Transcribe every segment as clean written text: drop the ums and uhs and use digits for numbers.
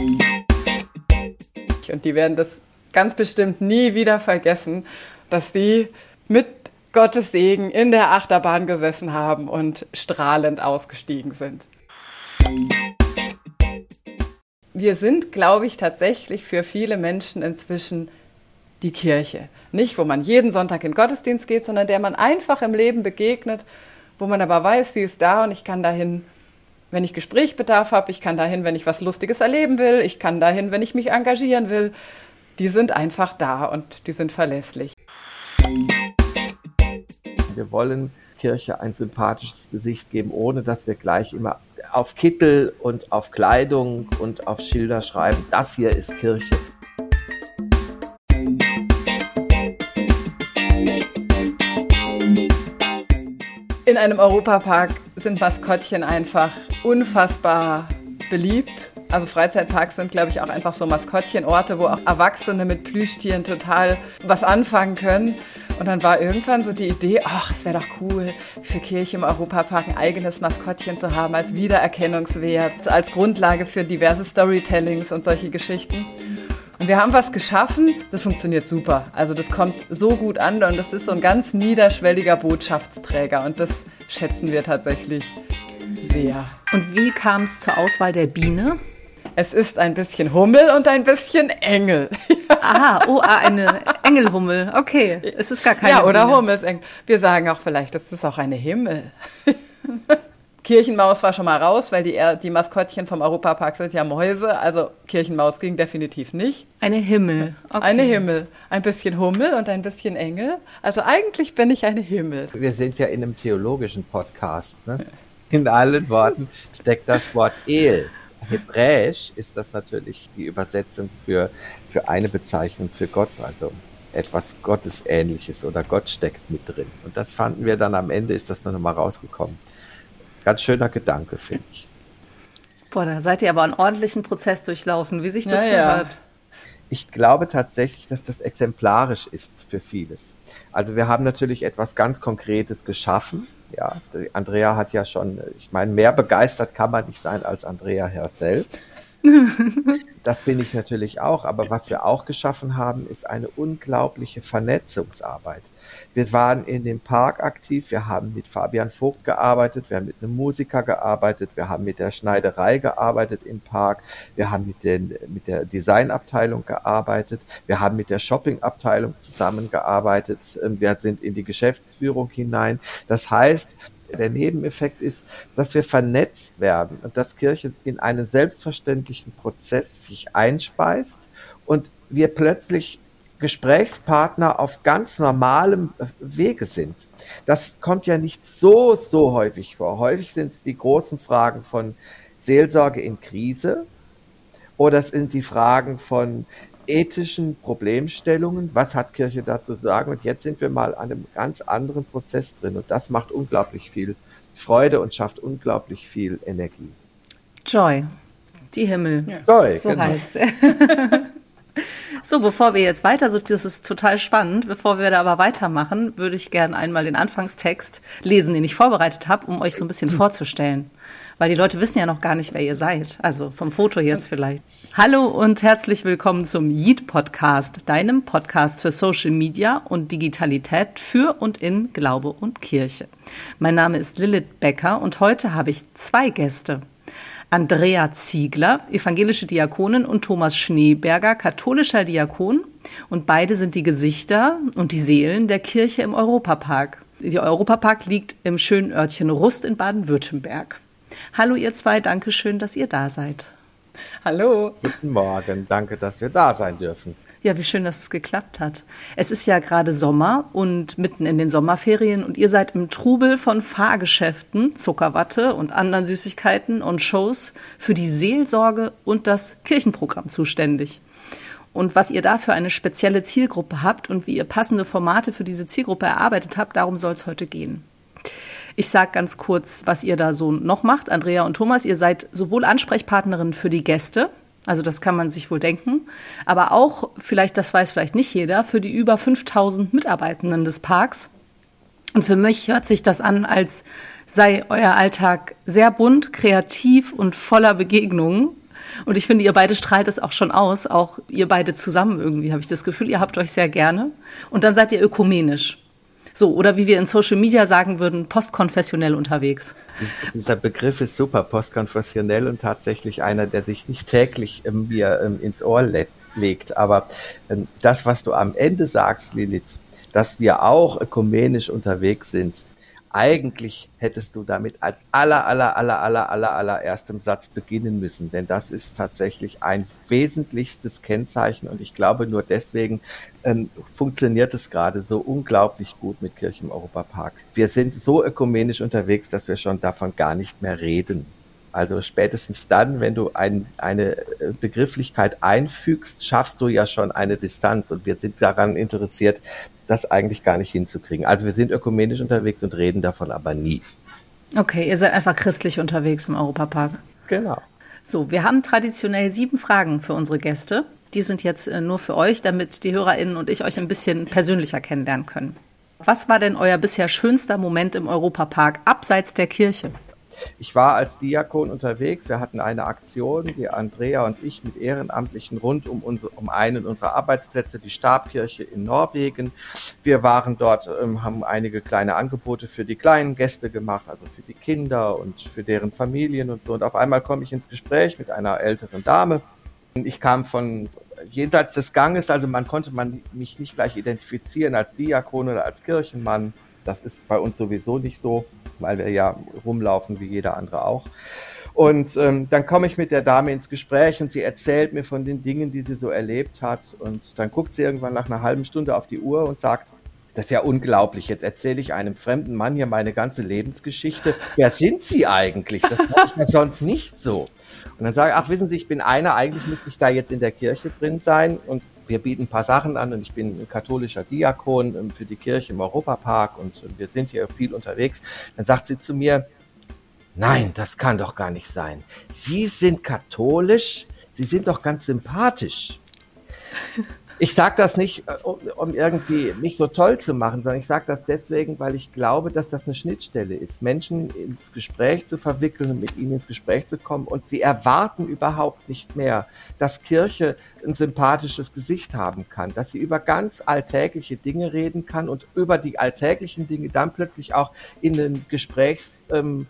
Und die werden das ganz bestimmt nie wieder vergessen, dass sie mit Gottes Segen in der Achterbahn gesessen haben und strahlend ausgestiegen sind. Wir sind, glaube ich, tatsächlich für viele Menschen inzwischen die Kirche. Nicht, wo man jeden Sonntag in den Gottesdienst geht, sondern der man einfach im Leben begegnet, wo man aber weiß, sie ist da und ich kann dahin, wenn ich Gesprächsbedarf habe, ich kann dahin, wenn ich was Lustiges erleben will, ich kann dahin, wenn ich mich engagieren will. Die sind einfach da und die sind verlässlich. Wir wollen Kirche ein sympathisches Gesicht geben, ohne dass wir gleich immer auf Kittel und auf Kleidung und auf Schilder schreiben, das hier ist Kirche. In einem Europapark sind Maskottchen einfach unfassbar beliebt. Also Freizeitparks sind, glaube ich, auch einfach so Maskottchenorte, wo auch Erwachsene mit Plüschtieren total was anfangen können. Und dann war irgendwann so die Idee, ach, es wäre doch cool, für Kirche im Europapark ein eigenes Maskottchen zu haben, als Wiedererkennungswert, als Grundlage für diverse Storytellings und solche Geschichten. Und wir haben was geschaffen, das funktioniert super. Also das kommt so gut an und das ist so ein ganz niederschwelliger Botschaftsträger und das schätzen wir tatsächlich sehr. Und wie kam es zur Auswahl der Biene? Es ist ein bisschen Hummel und ein bisschen Engel. Eine Engelhummel. Okay, es ist gar keine Ja, oder Biene. Hummelsengel. Wir sagen auch vielleicht, das ist auch eine Himmel. Kirchenmaus war schon mal raus, weil die Maskottchen vom Europapark sind ja Mäuse. Also Kirchenmaus ging definitiv nicht. Eine Himmel. Okay. Eine Himmel. Ein bisschen Hummel und ein bisschen Engel. Also eigentlich bin ich eine Himmel. Wir sind ja in einem theologischen Podcast. Ne? In allen Worten steckt das Wort El. Hebräisch ist das natürlich die Übersetzung für eine Bezeichnung für Gott, also etwas Gottesähnliches oder Gott steckt mit drin. Und das fanden wir dann am Ende, ist das noch mal rausgekommen. Ganz schöner Gedanke, finde ich. Boah, da seid ihr aber einen ordentlichen Prozess durchlaufen, wie sich das gehört. Ja. Ich glaube tatsächlich, dass das exemplarisch ist für vieles. Also wir haben natürlich etwas ganz Konkretes geschaffen. Ja, Andrea hat ja schon, ich meine, mehr begeistert kann man nicht sein als Andrea herself. Das bin ich natürlich auch. Aber was wir auch geschaffen haben, ist eine unglaubliche Vernetzungsarbeit. Wir waren in dem Park aktiv, wir haben mit Fabian Vogt gearbeitet, wir haben mit einem Musiker gearbeitet, wir haben mit der Schneiderei gearbeitet im Park, wir haben mit der Designabteilung gearbeitet, wir haben mit der Shoppingabteilung zusammengearbeitet, wir sind in die Geschäftsführung hinein. Das heißt, der Nebeneffekt ist, dass wir vernetzt werden und dass Kirche in einen selbstverständlichen Prozess sich einspeist und wir plötzlich Gesprächspartner auf ganz normalem Wege sind. Das kommt ja nicht so häufig vor. Häufig sind es die großen Fragen von Seelsorge in Krise oder es sind die Fragen von ethischen Problemstellungen. Was hat Kirche dazu zu sagen? Und jetzt sind wir mal an einem ganz anderen Prozess drin und das macht unglaublich viel Freude und schafft unglaublich viel Energie. Joy, die Himmel. Ja. Joy, so genau. heißt es. So, bevor wir jetzt weiter, das ist total spannend, bevor wir da aber weitermachen, würde ich gerne einmal den Anfangstext lesen, den ich vorbereitet habe, um euch so ein bisschen vorzustellen. Weil die Leute wissen ja noch gar nicht, wer ihr seid. Also vom Foto jetzt vielleicht. Hallo und herzlich willkommen zum Yeet-Podcast, deinem Podcast für Social Media und Digitalität für und in Glaube und Kirche. Mein Name ist Lilith Becker und heute habe ich 2 Gäste. Andrea Ziegler, evangelische Diakonin, und Thomas Schneeberger, katholischer Diakon. Und beide sind die Gesichter und die Seelen der Kirche im Europapark. Der Europapark liegt im schönen Örtchen Rust in Baden-Württemberg. Hallo ihr 2, danke schön, dass ihr da seid. Hallo. Guten Morgen, danke, dass wir da sein dürfen. Ja, wie schön, dass es geklappt hat. Es ist ja gerade Sommer und mitten in den Sommerferien und ihr seid im Trubel von Fahrgeschäften, Zuckerwatte und anderen Süßigkeiten und Shows für die Seelsorge und das Kirchenprogramm zuständig. Und was ihr da für eine spezielle Zielgruppe habt und wie ihr passende Formate für diese Zielgruppe erarbeitet habt, darum soll es heute gehen. Ich sage ganz kurz, was ihr da so noch macht. Andrea und Thomas, ihr seid sowohl Ansprechpartnerin für die Gäste, also das kann man sich wohl denken, aber auch, vielleicht, das weiß vielleicht nicht jeder, für die über 5000 Mitarbeitenden des Parks. Und für mich hört sich das an, als sei euer Alltag sehr bunt, kreativ und voller Begegnungen. Und ich finde, ihr beide strahlt es auch schon aus, auch ihr beide zusammen irgendwie, habe ich das Gefühl, ihr habt euch sehr gerne. Und dann seid ihr ökumenisch. So, oder wie wir in Social Media sagen würden, postkonfessionell unterwegs. Dieser Begriff ist super, postkonfessionell, und tatsächlich einer, der sich nicht täglich mir ins Ohr legt. Aber das, was du am Ende sagst, Lilith, dass wir auch ökumenisch unterwegs sind, eigentlich hättest du damit als allererstem Satz beginnen müssen, denn das ist tatsächlich ein wesentlichstes Kennzeichen, und ich glaube, nur deswegen funktioniert es gerade so unglaublich gut mit Kirche im Europapark. Wir sind so ökumenisch unterwegs, dass wir schon davon gar nicht mehr reden. Also spätestens dann, wenn du eine Begrifflichkeit einfügst, schaffst du ja schon eine Distanz, und wir sind daran interessiert, das eigentlich gar nicht hinzukriegen. Also wir sind ökumenisch unterwegs und reden davon aber nie. Okay, ihr seid einfach christlich unterwegs im Europapark. Genau. So, wir haben traditionell 7 Fragen für unsere Gäste. Die sind jetzt nur für euch, damit die HörerInnen und ich euch ein bisschen persönlicher kennenlernen können. Was war denn euer bisher schönster Moment im Europapark, abseits der Kirche? Ich war als Diakon unterwegs. Wir hatten eine Aktion, die Andrea und ich, mit Ehrenamtlichen rund um einen unserer Arbeitsplätze, die Stabkirche in Norwegen. Wir waren dort, haben einige kleine Angebote für die kleinen Gäste gemacht, also für die Kinder und für deren Familien und so. Und auf einmal komme ich ins Gespräch mit einer älteren Dame. Ich kam von jenseits des Ganges, also konnte mich nicht gleich identifizieren als Diakon oder als Kirchenmann. Das ist bei uns sowieso nicht so, weil wir ja rumlaufen wie jeder andere auch. Und dann komme ich mit der Dame ins Gespräch, und sie erzählt mir von den Dingen, die sie so erlebt hat. Und dann guckt sie irgendwann nach einer halben Stunde auf die Uhr und sagt: Das ist ja unglaublich, jetzt erzähle ich einem fremden Mann hier meine ganze Lebensgeschichte. Wer sind Sie eigentlich? Das mache ich ja sonst nicht so. Und dann sage ich: Ach, wissen Sie, ich bin eigentlich müsste ich da jetzt in der Kirche drin sein, und wir bieten ein paar Sachen an, und ich bin ein katholischer Diakon für die Kirche im Europapark, und wir sind hier viel unterwegs. Dann sagt sie zu mir: Nein, das kann doch gar nicht sein. Sie sind katholisch, Sie sind doch ganz sympathisch. Ich sage das nicht, um irgendwie mich so toll zu machen, sondern ich sage das deswegen, weil ich glaube, dass das eine Schnittstelle ist, Menschen ins Gespräch zu verwickeln und mit ihnen ins Gespräch zu kommen. Und sie erwarten überhaupt nicht mehr, dass Kirche ein sympathisches Gesicht haben kann, dass sie über ganz alltägliche Dinge reden kann und über die alltäglichen Dinge dann plötzlich auch in ein Gesprächsfeld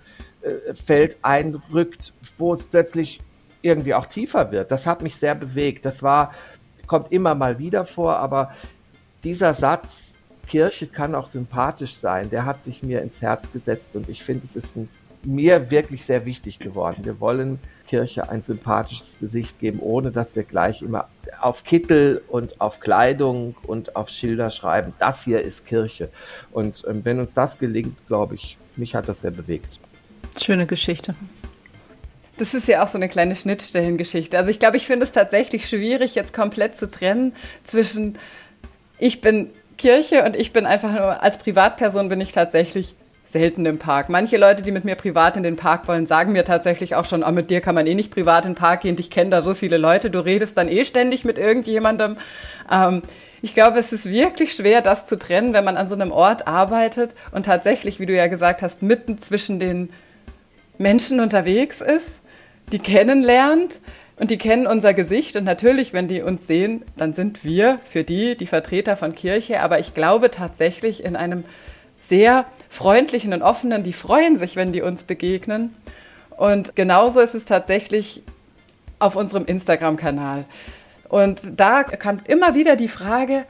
einrückt, wo es plötzlich irgendwie auch tiefer wird. Das hat mich sehr bewegt. Kommt immer mal wieder vor, aber dieser Satz, Kirche kann auch sympathisch sein, der hat sich mir ins Herz gesetzt, und ich finde, es ist mir wirklich sehr wichtig geworden. Wir wollen Kirche ein sympathisches Gesicht geben, ohne dass wir gleich immer auf Kittel und auf Kleidung und auf Schilder schreiben, das hier ist Kirche. Und wenn uns das gelingt, glaube ich, mich hat das sehr bewegt. Schöne Geschichte. Das ist ja auch so eine kleine Schnittstellengeschichte. Also ich glaube, ich finde es tatsächlich schwierig, jetzt komplett zu trennen zwischen ich bin Kirche und ich bin einfach nur, als Privatperson bin ich tatsächlich selten im Park. Manche Leute, die mit mir privat in den Park wollen, sagen mir tatsächlich auch schon, mit dir kann man eh nicht privat in den Park gehen, ich kenne da so viele Leute, du redest dann eh ständig mit irgendjemandem. Ich glaube, es ist wirklich schwer, das zu trennen, wenn man an so einem Ort arbeitet und tatsächlich, wie du ja gesagt hast, mitten zwischen den Menschen unterwegs ist, die kennenlernt, und die kennen unser Gesicht, und natürlich, wenn die uns sehen, dann sind wir für die Vertreter von Kirche, aber ich glaube tatsächlich in einem sehr freundlichen und offenen, die freuen sich, wenn die uns begegnen, und genauso ist es tatsächlich auf unserem Instagram-Kanal. Und da kam immer wieder die Frage,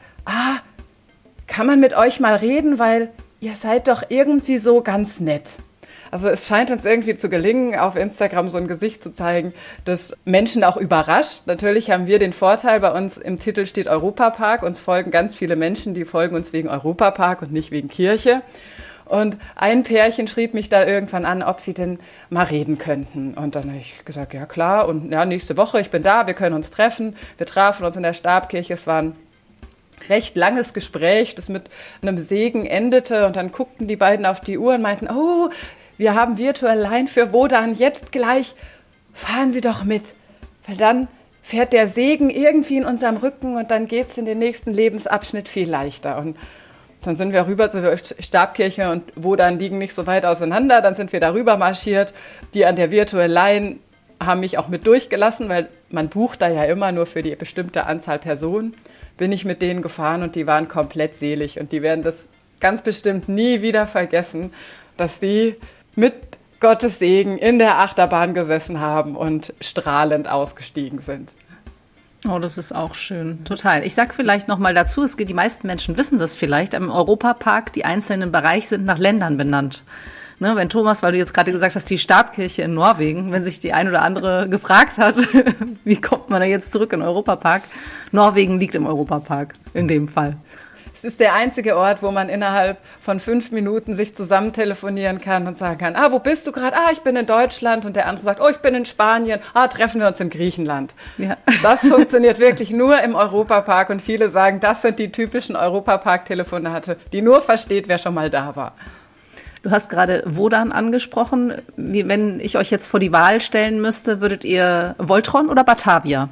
kann man mit euch mal reden, weil ihr seid doch irgendwie so ganz nett. Also es scheint uns irgendwie zu gelingen, auf Instagram so ein Gesicht zu zeigen, das Menschen auch überrascht. Natürlich haben wir den Vorteil, bei uns im Titel steht Europapark, uns folgen ganz viele Menschen, die folgen uns wegen Europapark und nicht wegen Kirche. Und ein Pärchen schrieb mich da irgendwann an, ob sie denn mal reden könnten. Und dann habe ich gesagt, ja klar, und ja, nächste Woche, ich bin da, wir können uns treffen. Wir trafen uns in der Stabkirche, es war ein recht langes Gespräch, das mit einem Segen endete, und dann guckten die beiden auf die Uhr und meinten, oh, wir haben Virtual Line für Wodan, jetzt gleich fahren Sie doch mit, weil dann fährt der Segen irgendwie in unserem Rücken und dann geht's in den nächsten Lebensabschnitt viel leichter. Und dann sind wir rüber zur Stabkirche, und Wodan liegen nicht so weit auseinander, dann sind wir darüber marschiert, die an der Virtual Line haben mich auch mit durchgelassen, weil man bucht da ja immer nur für die bestimmte Anzahl Personen. Bin ich mit denen gefahren und die waren komplett selig. Und die werden das ganz bestimmt nie wieder vergessen, dass sie mit Gottes Segen in der Achterbahn gesessen haben und strahlend ausgestiegen sind. Oh, das ist auch schön. Total. Ich sag vielleicht noch mal dazu, die meisten Menschen wissen das vielleicht, im Europapark, die einzelnen Bereiche sind nach Ländern benannt. Ne, wenn Thomas, weil du jetzt gerade gesagt hast, die Stabkirche in Norwegen, wenn sich die ein oder andere gefragt hat, wie kommt man da jetzt zurück in den Europapark? Norwegen liegt im Europapark, in dem Fall. Es ist der einzige Ort, wo man innerhalb von 5 Minuten sich zusammen telefonieren kann und sagen kann, wo bist du gerade? Ich bin in Deutschland. Und der andere sagt, ich bin in Spanien. Treffen wir uns in Griechenland. Ja. Das funktioniert wirklich nur im Europapark. Und viele sagen, das sind die typischen Europapark-Telefonate, die nur versteht, wer schon mal da war. Du hast gerade Wodan angesprochen. Wenn ich euch jetzt vor die Wahl stellen müsste, würdet ihr Voltron oder Batavia?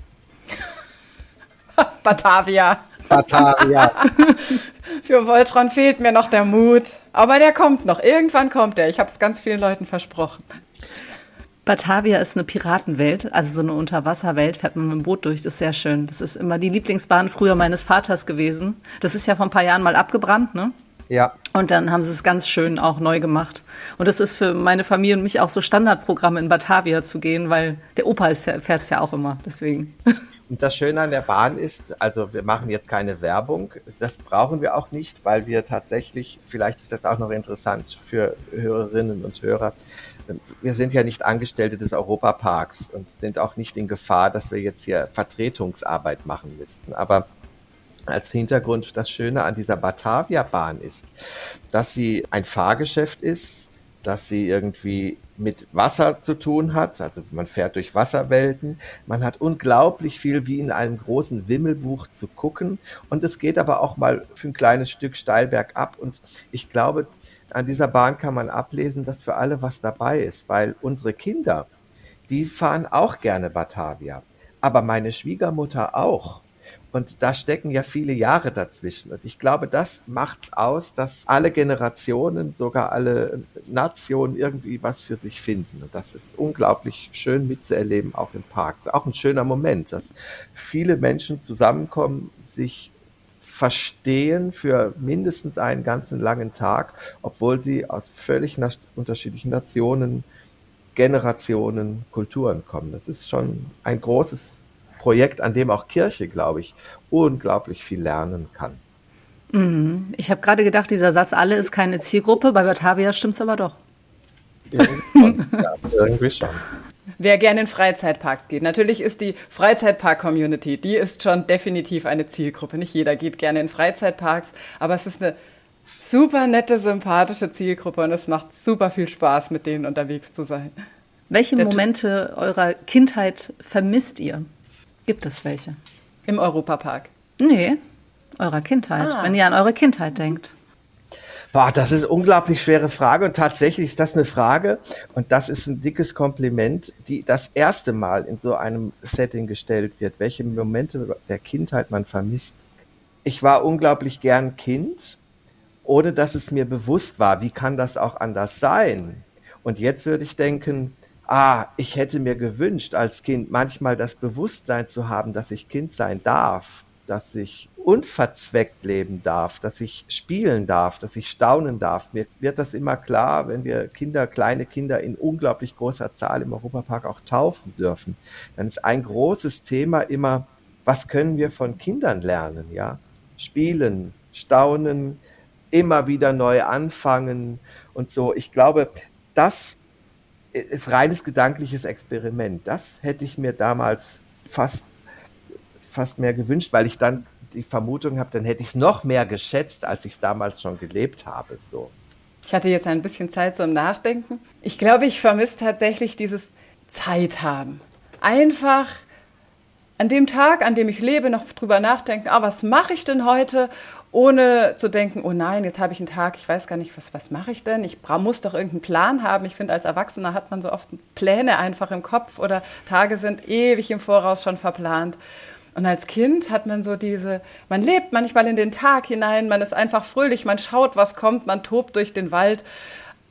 Batavia. Batavia. Für Voltron fehlt mir noch der Mut. Aber der kommt noch. Irgendwann kommt der. Ich habe es ganz vielen Leuten versprochen. Batavia ist eine Piratenwelt, also so eine Unterwasserwelt, fährt man mit dem Boot durch, das ist sehr schön. Das ist immer die Lieblingsbahn früher meines Vaters gewesen. Das ist ja vor ein paar Jahren mal abgebrannt, ne? Ja. Und dann haben sie es ganz schön auch neu gemacht. Und das ist für meine Familie und mich auch so Standardprogramm, in Batavia zu gehen, weil der Opa fährt es ja auch immer, deswegen. Und das Schöne an der Bahn ist, also wir machen jetzt keine Werbung, das brauchen wir auch nicht, weil wir tatsächlich, vielleicht ist das auch noch interessant für Hörerinnen und Hörer, wir sind ja nicht Angestellte des Europaparks und sind auch nicht in Gefahr, dass wir jetzt hier Vertretungsarbeit machen müssten. Aber als Hintergrund das Schöne an dieser Batavia-Bahn ist, dass sie ein Fahrgeschäft ist, dass sie irgendwie mit Wasser zu tun hat, also man fährt durch Wasserwelten, man hat unglaublich viel wie in einem großen Wimmelbuch zu gucken und es geht aber auch mal für ein kleines Stück steil bergab und ich glaube, an dieser Bahn kann man ablesen, dass für alle was dabei ist, weil unsere Kinder, die fahren auch gerne Batavia, aber meine Schwiegermutter auch. Und da stecken ja viele Jahre dazwischen. Und ich glaube, das macht's aus, dass alle Generationen, sogar alle Nationen irgendwie was für sich finden. Und das ist unglaublich schön mitzuerleben, auch im Park. Es ist auch ein schöner Moment, dass viele Menschen zusammenkommen, sich verstehen für mindestens einen ganzen langen Tag, obwohl sie aus völlig unterschiedlichen Nationen, Generationen, Kulturen kommen. Das ist schon ein großes Projekt, an dem auch Kirche, glaube ich, unglaublich viel lernen kann. Ich habe gerade gedacht, dieser Satz, alle ist keine Zielgruppe, bei Batavia stimmt's aber doch. Irgendwie schon. Wer gerne in Freizeitparks geht. Natürlich ist die Freizeitpark-Community, die ist schon definitiv eine Zielgruppe. Nicht jeder geht gerne in Freizeitparks, aber es ist eine super nette, sympathische Zielgruppe und es macht super viel Spaß, mit denen unterwegs zu sein. Welche Momente eurer Kindheit vermisst ihr? Gibt es welche? Im Europapark? Nee, eurer Kindheit, wenn ihr an eure Kindheit denkt. Das ist eine unglaublich schwere Frage und tatsächlich ist das eine Frage und das ist ein dickes Kompliment, die das erste Mal in so einem Setting gestellt wird, welche Momente der Kindheit man vermisst. Ich war unglaublich gern Kind, ohne dass es mir bewusst war, wie kann das auch anders sein? Und jetzt würde ich denken, ich hätte mir gewünscht, als Kind manchmal das Bewusstsein zu haben, dass ich Kind sein darf, dass ich unverzweckt leben darf, dass ich spielen darf, dass ich staunen darf. Mir wird das immer klar, wenn wir kleine Kinder in unglaublich großer Zahl im Europapark auch taufen dürfen. Dann ist ein großes Thema immer, was können wir von Kindern lernen? Ja? Spielen, staunen, immer wieder neu anfangen und so. Ich glaube, das ist reines gedankliches Experiment. Das hätte ich mir damals fast mehr gewünscht, weil ich dann die Vermutung habe, dann hätte ich es noch mehr geschätzt, als ich es damals schon gelebt habe. So. Ich hatte jetzt ein bisschen Zeit zum Nachdenken. Ich glaube, ich vermisse tatsächlich dieses Zeit haben. Einfach an dem Tag, an dem ich lebe, noch drüber nachdenken, was mache ich denn heute? Ohne zu denken, oh nein, jetzt habe ich einen Tag, ich weiß gar nicht, was mache ich denn? Ich muss doch irgendeinen Plan haben. Ich finde, als Erwachsener hat man so oft Pläne einfach im Kopf oder Tage sind ewig im Voraus schon verplant. Und als Kind hat man so man lebt manchmal in den Tag hinein, man ist einfach fröhlich, man schaut, was kommt, man tobt durch den Wald.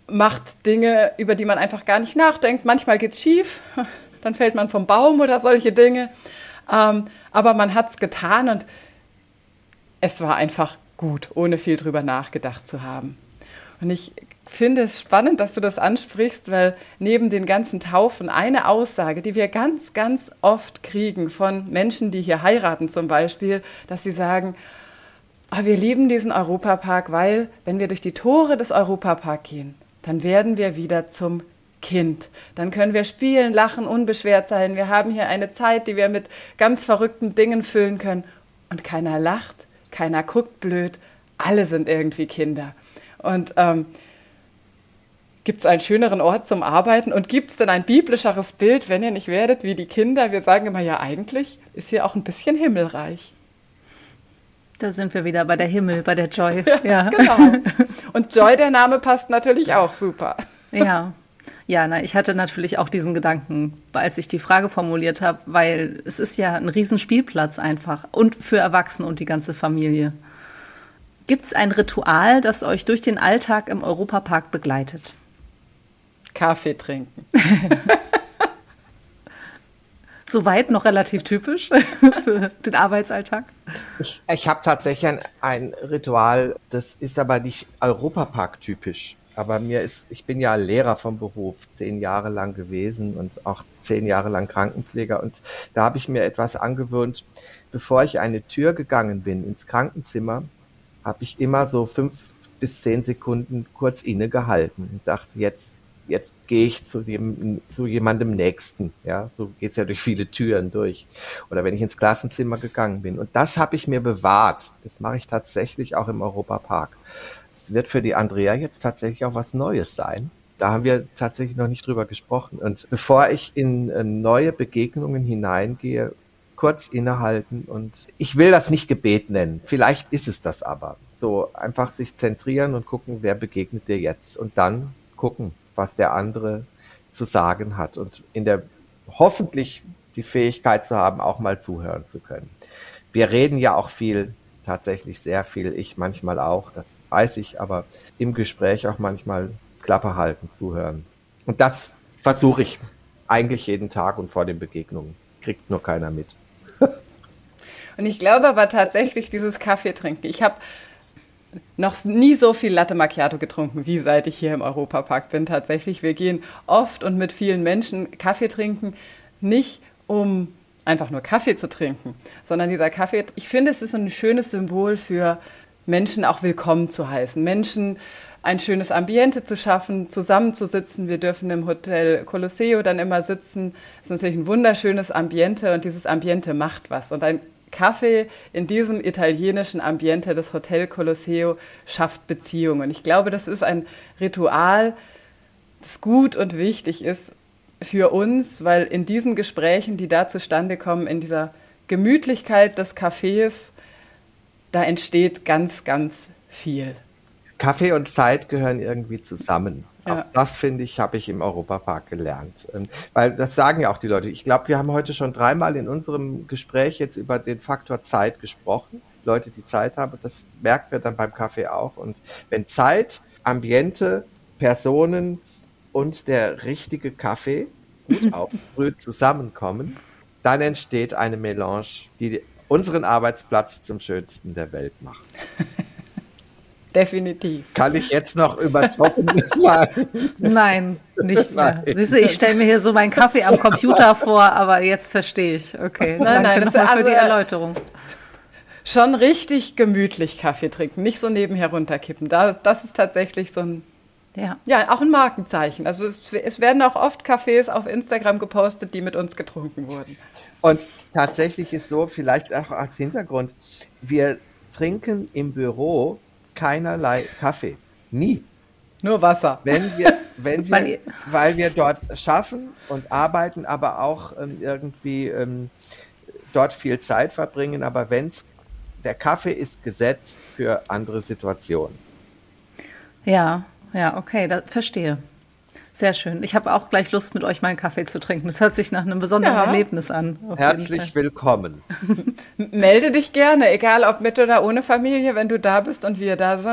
macht Dinge, über die man einfach gar nicht nachdenkt. Manchmal geht's schief, dann fällt man vom Baum oder solche Dinge. Aber man hat's getan und es war einfach gut, ohne viel drüber nachgedacht zu haben. Und ich finde es spannend, dass du das ansprichst, weil neben den ganzen Taufen eine Aussage, die wir ganz, ganz oft kriegen von Menschen, die hier heiraten zum Beispiel, dass sie sagen, wir lieben diesen Europapark, weil wenn wir durch die Tore des Europapark gehen, dann werden wir wieder zum Kind. Dann können wir spielen, lachen, unbeschwert sein. Wir haben hier eine Zeit, die wir mit ganz verrückten Dingen füllen können. Und keiner lacht, keiner guckt blöd, alle sind irgendwie Kinder. Und gibt es einen schöneren Ort zum Arbeiten? Und gibt es denn ein biblischeres Bild, wenn ihr nicht werdet wie die Kinder? Wir sagen immer, ja eigentlich ist hier auch ein bisschen himmelreich. Da sind wir wieder bei der Himmel, bei der Joy. Ja. Genau. Und Joy, der Name passt natürlich auch super. Ja. Ja, ich hatte natürlich auch diesen Gedanken, als ich die Frage formuliert habe, weil es ist ja ein Riesenspielplatz einfach und für Erwachsene und die ganze Familie. Gibt es ein Ritual, das euch durch den Alltag im Europapark begleitet? Kaffee trinken. Soweit noch relativ typisch für den Arbeitsalltag? Ich habe tatsächlich ein Ritual, das ist aber nicht Europapark-typisch. Aber ich bin ja Lehrer vom Beruf, 10 Jahre lang gewesen und auch 10 Jahre lang Krankenpfleger. Und da habe ich mir etwas angewöhnt, bevor ich eine Tür gegangen bin ins Krankenzimmer, habe ich immer so 5 bis 10 Sekunden kurz innegehalten und dachte, jetzt gehe ich zu jemandem Nächsten. Ja, so geht's ja durch viele Türen durch. Oder wenn ich ins Klassenzimmer gegangen bin. Und das habe ich mir bewahrt. Das mache ich tatsächlich auch im Europapark. Es wird für die Andrea jetzt tatsächlich auch was Neues sein. Da haben wir tatsächlich noch nicht drüber gesprochen. Und bevor ich in neue Begegnungen hineingehe, kurz innehalten und ich will das nicht Gebet nennen. Vielleicht ist es das aber. So einfach sich zentrieren und gucken, wer begegnet dir jetzt und dann gucken, was der andere zu sagen hat und hoffentlich die Fähigkeit zu haben, auch mal zuhören zu können. Wir reden ja auch viel, tatsächlich sehr viel, ich manchmal auch, das weiß ich, aber im Gespräch auch manchmal Klappe halten, zuhören. Und das versuche ich eigentlich jeden Tag und vor den Begegnungen. Kriegt nur keiner mit. Und ich glaube aber tatsächlich dieses Kaffee trinken. Ich habe noch nie so viel Latte Macchiato getrunken, wie seit ich hier im Europapark bin. Tatsächlich, wir gehen oft und mit vielen Menschen Kaffee trinken, nicht um einfach nur Kaffee zu trinken, sondern dieser Kaffee, ich finde, es ist so ein schönes Symbol für Menschen auch willkommen zu heißen, Menschen ein schönes Ambiente zu schaffen, zusammenzusitzen. Wir dürfen im Hotel Colosseo dann immer sitzen. Es ist natürlich ein wunderschönes Ambiente und dieses Ambiente macht was. Und ein Kaffee in diesem italienischen Ambiente des Hotel Colosseo schafft Beziehungen. Ich glaube, das ist ein Ritual, das gut und wichtig ist für uns, weil in diesen Gesprächen, die da zustande kommen, in dieser Gemütlichkeit des Cafés, da entsteht ganz, ganz viel. Kaffee und Zeit gehören irgendwie zusammen. Ja. Auch das, finde ich, habe ich im Europapark gelernt. Weil das sagen ja auch die Leute. Ich glaube, wir haben heute schon 3-mal in unserem Gespräch jetzt über den Faktor Zeit gesprochen. Leute, die Zeit haben, das merken wir dann beim Kaffee auch. Und wenn Zeit, Ambiente, Personen und der richtige Kaffee gut aufgebrüht zusammenkommen, dann entsteht eine Melange, die unseren Arbeitsplatz zum schönsten der Welt macht. Definitiv. Kann ich jetzt noch übertoppen? Nein, nicht mehr. Siehst du, ich stelle mir hier so meinen Kaffee am Computer vor, aber jetzt verstehe ich. Okay, danke nochmal für die Erläuterung. Schon richtig gemütlich Kaffee trinken, nicht so nebenher runterkippen. Das ist tatsächlich so ein, auch ein Markenzeichen. Also es werden auch oft Kaffees auf Instagram gepostet, die mit uns getrunken wurden. Und tatsächlich ist so, vielleicht auch als Hintergrund, wir trinken im Büro keinerlei Kaffee. Nie. Nur Wasser. Weil wir dort schaffen und arbeiten, aber auch irgendwie dort viel Zeit verbringen. Aber der Kaffee ist gesetzt für andere Situationen. Ja, okay, verstehe. Sehr schön. Ich habe auch gleich Lust, mit euch mal einen Kaffee zu trinken. Das hört sich nach einem besonderen Erlebnis an. Herzlich willkommen. Melde dich gerne, egal ob mit oder ohne Familie, wenn du da bist und wir da sind.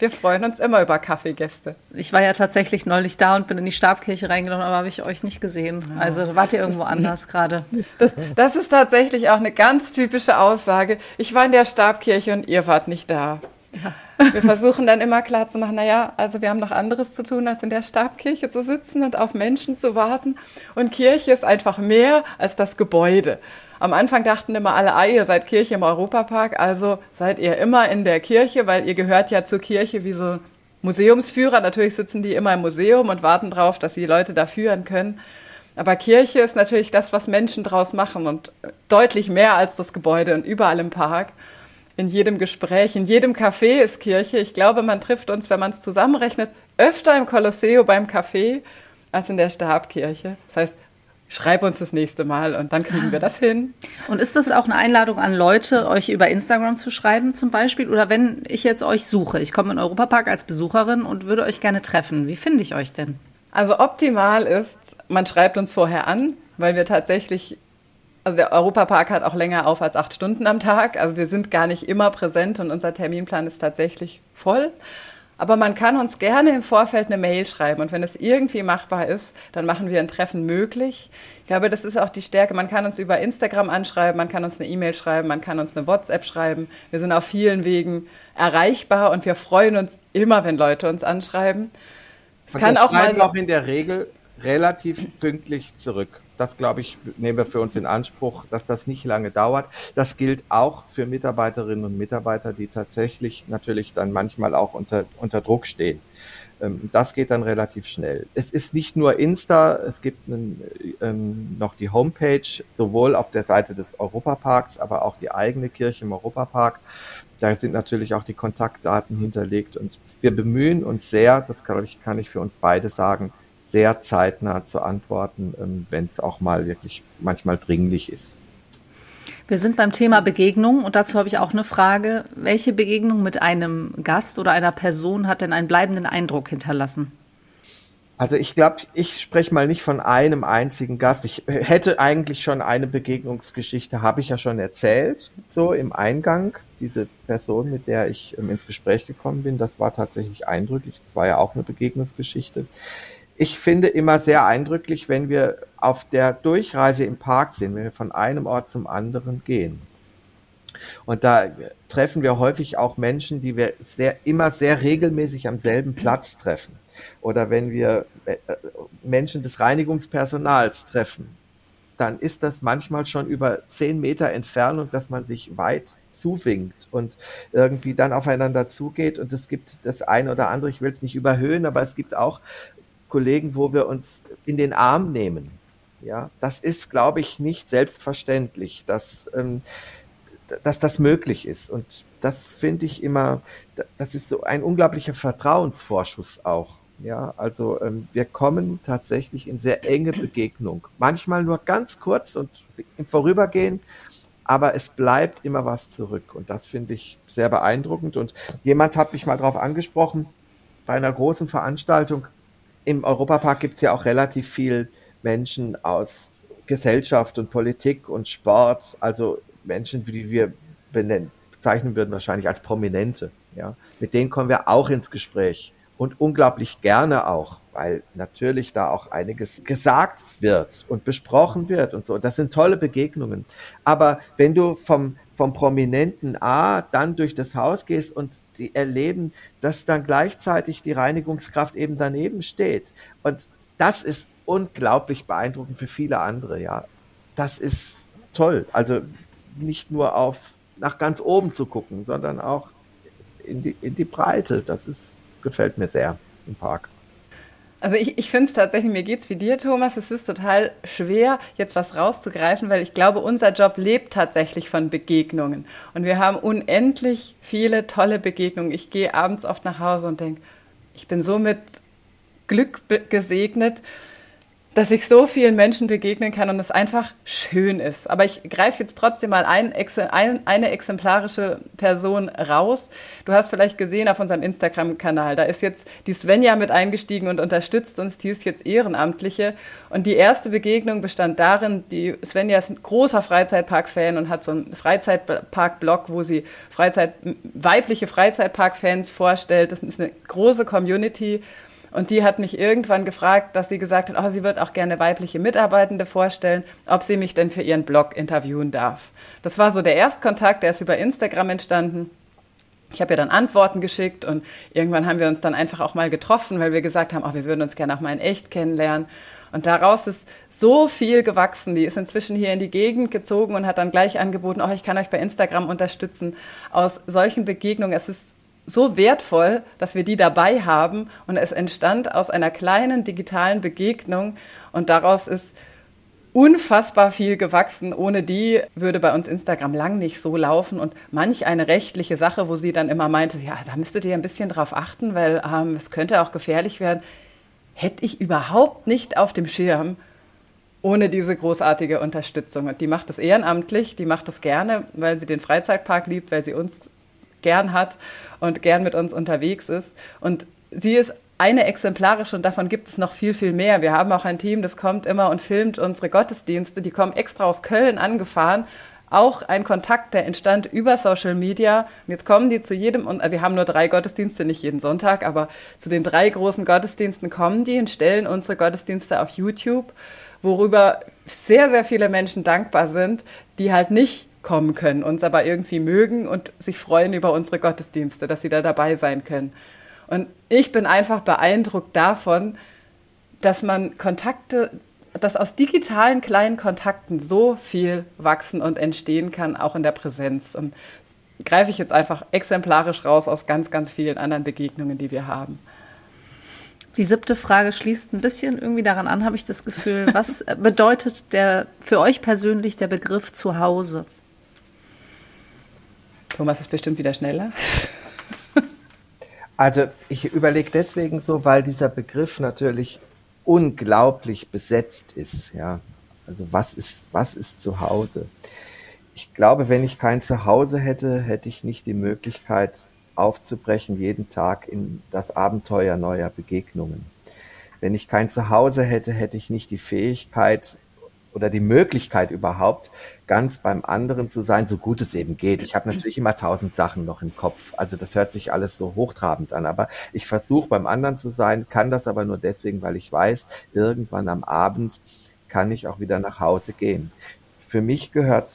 Wir freuen uns immer über Kaffeegäste. Ich war ja tatsächlich neulich da und bin in die Stabkirche reingelaufen, aber habe ich euch nicht gesehen. Also wart ihr irgendwo anders gerade? Das ist tatsächlich auch eine ganz typische Aussage. Ich war in der Stabkirche und ihr wart nicht da. Ja. Wir versuchen dann immer klarzumachen, also wir haben noch anderes zu tun, als in der Stabkirche zu sitzen und auf Menschen zu warten. Und Kirche ist einfach mehr als das Gebäude. Am Anfang dachten immer alle, ihr seid Kirche im Europapark, also seid ihr immer in der Kirche, weil ihr gehört ja zur Kirche wie so Museumsführer. Natürlich sitzen die immer im Museum und warten drauf, dass die Leute da führen können. Aber Kirche ist natürlich das, was Menschen draus machen und deutlich mehr als das Gebäude und überall im Park. In jedem Gespräch, in jedem Café ist Kirche. Ich glaube, man trifft uns, wenn man es zusammenrechnet, öfter im Kolosseum beim Café als in der Stabkirche. Das heißt, schreib uns das nächste Mal und dann kriegen wir das hin. Und ist das auch eine Einladung an Leute, euch über Instagram zu schreiben zum Beispiel? Oder wenn ich jetzt euch suche, ich komme in den Europapark als Besucherin und würde euch gerne treffen, wie finde ich euch denn? Also optimal ist, man schreibt uns vorher an, weil wir tatsächlich... Also der Europapark hat auch länger auf als 8 Stunden am Tag. Also wir sind gar nicht immer präsent und unser Terminplan ist tatsächlich voll. Aber man kann uns gerne im Vorfeld eine Mail schreiben. Und wenn es irgendwie machbar ist, dann machen wir ein Treffen möglich. Ich glaube, das ist auch die Stärke. Man kann uns über Instagram anschreiben, man kann uns eine E-Mail schreiben, man kann uns eine WhatsApp schreiben. Wir sind auf vielen Wegen erreichbar und wir freuen uns immer, wenn Leute uns anschreiben. Es kann auch mal auch in der Regel relativ pünktlich zurück. Das, glaube ich, nehmen wir für uns in Anspruch, dass das nicht lange dauert. Das gilt auch für Mitarbeiterinnen und Mitarbeiter, die tatsächlich natürlich dann manchmal auch unter Druck stehen. Das geht dann relativ schnell. Es ist nicht nur Insta, es gibt noch die Homepage, sowohl auf der Seite des Europaparks, aber auch die eigene Kirche im Europapark. Da sind natürlich auch die Kontaktdaten hinterlegt und wir bemühen uns sehr, das kann ich für uns beide sagen, sehr zeitnah zu antworten, wenn es auch mal wirklich manchmal dringlich ist. Wir sind beim Thema Begegnung und dazu habe ich auch eine Frage. Welche Begegnung mit einem Gast oder einer Person hat denn einen bleibenden Eindruck hinterlassen? Also ich glaube, ich spreche mal nicht von einem einzigen Gast. Ich hätte eigentlich schon eine Begegnungsgeschichte, habe ich ja schon erzählt, so im Eingang. Diese Person, mit der ich ins Gespräch gekommen bin, das war tatsächlich eindrücklich. Das war ja auch eine Begegnungsgeschichte. Ich finde immer sehr eindrücklich, wenn wir auf der Durchreise im Park sind, wenn wir von einem Ort zum anderen gehen. Und da treffen wir häufig auch Menschen, die wir immer sehr regelmäßig am selben Platz treffen. Oder wenn wir Menschen des Reinigungspersonals treffen, dann ist das manchmal schon über 10 Meter Entfernung, dass man sich weit zuwinkt und irgendwie dann aufeinander zugeht. Und es gibt das eine oder andere, ich will es nicht überhöhen, aber es gibt auch Kollegen, wo wir uns in den Arm nehmen. Ja, das ist, glaube ich, nicht selbstverständlich, dass das möglich ist. Und das finde ich immer, das ist so ein unglaublicher Vertrauensvorschuss auch. Ja, also wir kommen tatsächlich in sehr enge Begegnung. Manchmal nur ganz kurz und im Vorübergehen, aber es bleibt immer was zurück. Und das finde ich sehr beeindruckend. Und jemand hat mich mal darauf angesprochen, bei einer großen Veranstaltung. Im Europapark gibt es ja auch relativ viel Menschen aus Gesellschaft und Politik und Sport, also Menschen, die wir bezeichnen würden wahrscheinlich als Prominente. Ja, mit denen kommen wir auch ins Gespräch und unglaublich gerne auch, weil natürlich da auch einiges gesagt wird und besprochen wird und so. Das sind tolle Begegnungen. Aber wenn du vom Prominenten A dann durch das Haus gehst und die erleben, dass dann gleichzeitig die Reinigungskraft eben daneben steht. Und das ist unglaublich beeindruckend für viele andere, ja. Das ist toll. Also nicht nur nach ganz oben zu gucken, sondern auch in die Breite. Gefällt mir sehr im Park. Also ich finde es tatsächlich, mir geht's wie dir, Thomas, es ist total schwer, jetzt was rauszugreifen, weil ich glaube, unser Job lebt tatsächlich von Begegnungen. Und wir haben unendlich viele tolle Begegnungen. Ich gehe abends oft nach Hause und denke, ich bin so mit Glück gesegnet. dass ich so vielen Menschen begegnen kann und es einfach schön ist. Aber ich greife jetzt trotzdem mal eine exemplarische Person raus. Du hast vielleicht gesehen auf unserem Instagram-Kanal, da ist jetzt die Svenja mit eingestiegen und unterstützt uns, die ist jetzt Ehrenamtliche. Und die erste Begegnung bestand darin, die Svenja ist ein großer Freizeitpark-Fan und hat so einen Freizeitpark-Blog, wo sie weibliche Freizeitpark-Fans vorstellt. Das ist eine große Community. Und die hat mich irgendwann gefragt, dass sie gesagt hat, sie wird auch gerne weibliche Mitarbeitende vorstellen, ob sie mich denn für ihren Blog interviewen darf. Das war so der Erstkontakt, der ist über Instagram entstanden. Ich habe ihr dann Antworten geschickt und irgendwann haben wir uns dann einfach auch mal getroffen, weil wir gesagt haben, wir würden uns gerne auch mal in echt kennenlernen. Und daraus ist so viel gewachsen. Die ist inzwischen hier in die Gegend gezogen und hat dann gleich angeboten, ich kann euch bei Instagram unterstützen. Aus solchen Begegnungen, es ist so wertvoll, dass wir die dabei haben und es entstand aus einer kleinen digitalen Begegnung und daraus ist unfassbar viel gewachsen. Ohne die würde bei uns Instagram lang nicht so laufen und manch eine rechtliche Sache, wo sie dann immer meinte, da müsstet ihr ein bisschen drauf achten, weil es könnte auch gefährlich werden, hätte ich überhaupt nicht auf dem Schirm ohne diese großartige Unterstützung. Und die macht das ehrenamtlich, die macht das gerne, weil sie den Freizeitpark liebt, weil sie uns gern hat und gern mit uns unterwegs ist. Und sie ist eine exemplarische und davon gibt es noch viel, viel mehr. Wir haben auch ein Team, das kommt immer und filmt unsere Gottesdienste. Die kommen extra aus Köln angefahren. Auch ein Kontakt, der entstand über Social Media. Und jetzt kommen die zu jedem, und wir haben nur 3 Gottesdienste, nicht jeden Sonntag, aber zu den 3 großen Gottesdiensten kommen die und stellen unsere Gottesdienste auf YouTube, worüber sehr, sehr viele Menschen dankbar sind, die halt nicht kommen können, uns aber irgendwie mögen und sich freuen über unsere Gottesdienste, dass sie da dabei sein können. Und ich bin einfach beeindruckt davon, dass dass aus digitalen kleinen Kontakten so viel wachsen und entstehen kann, auch in der Präsenz. Und das greife ich jetzt einfach exemplarisch raus aus ganz, ganz vielen anderen Begegnungen, die wir haben. Die 7. Frage schließt ein bisschen irgendwie daran an, habe ich das Gefühl. Was bedeutet für euch persönlich der Begriff Zuhause? Thomas ist bestimmt wieder schneller. Also ich überlege deswegen so, weil dieser Begriff natürlich unglaublich besetzt ist. Ja, also was ist Zuhause? Ich glaube, wenn ich kein Zuhause hätte, hätte ich nicht die Möglichkeit aufzubrechen jeden Tag in das Abenteuer neuer Begegnungen. Wenn ich kein Zuhause hätte, hätte ich nicht die Fähigkeit oder die Möglichkeit überhaupt, ganz beim anderen zu sein, so gut es eben geht. Ich habe natürlich immer 1000 Sachen noch im Kopf. Also das hört sich alles so hochtrabend an. Aber ich versuche beim anderen zu sein, kann das aber nur deswegen, weil ich weiß, irgendwann am Abend kann ich auch wieder nach Hause gehen. Für mich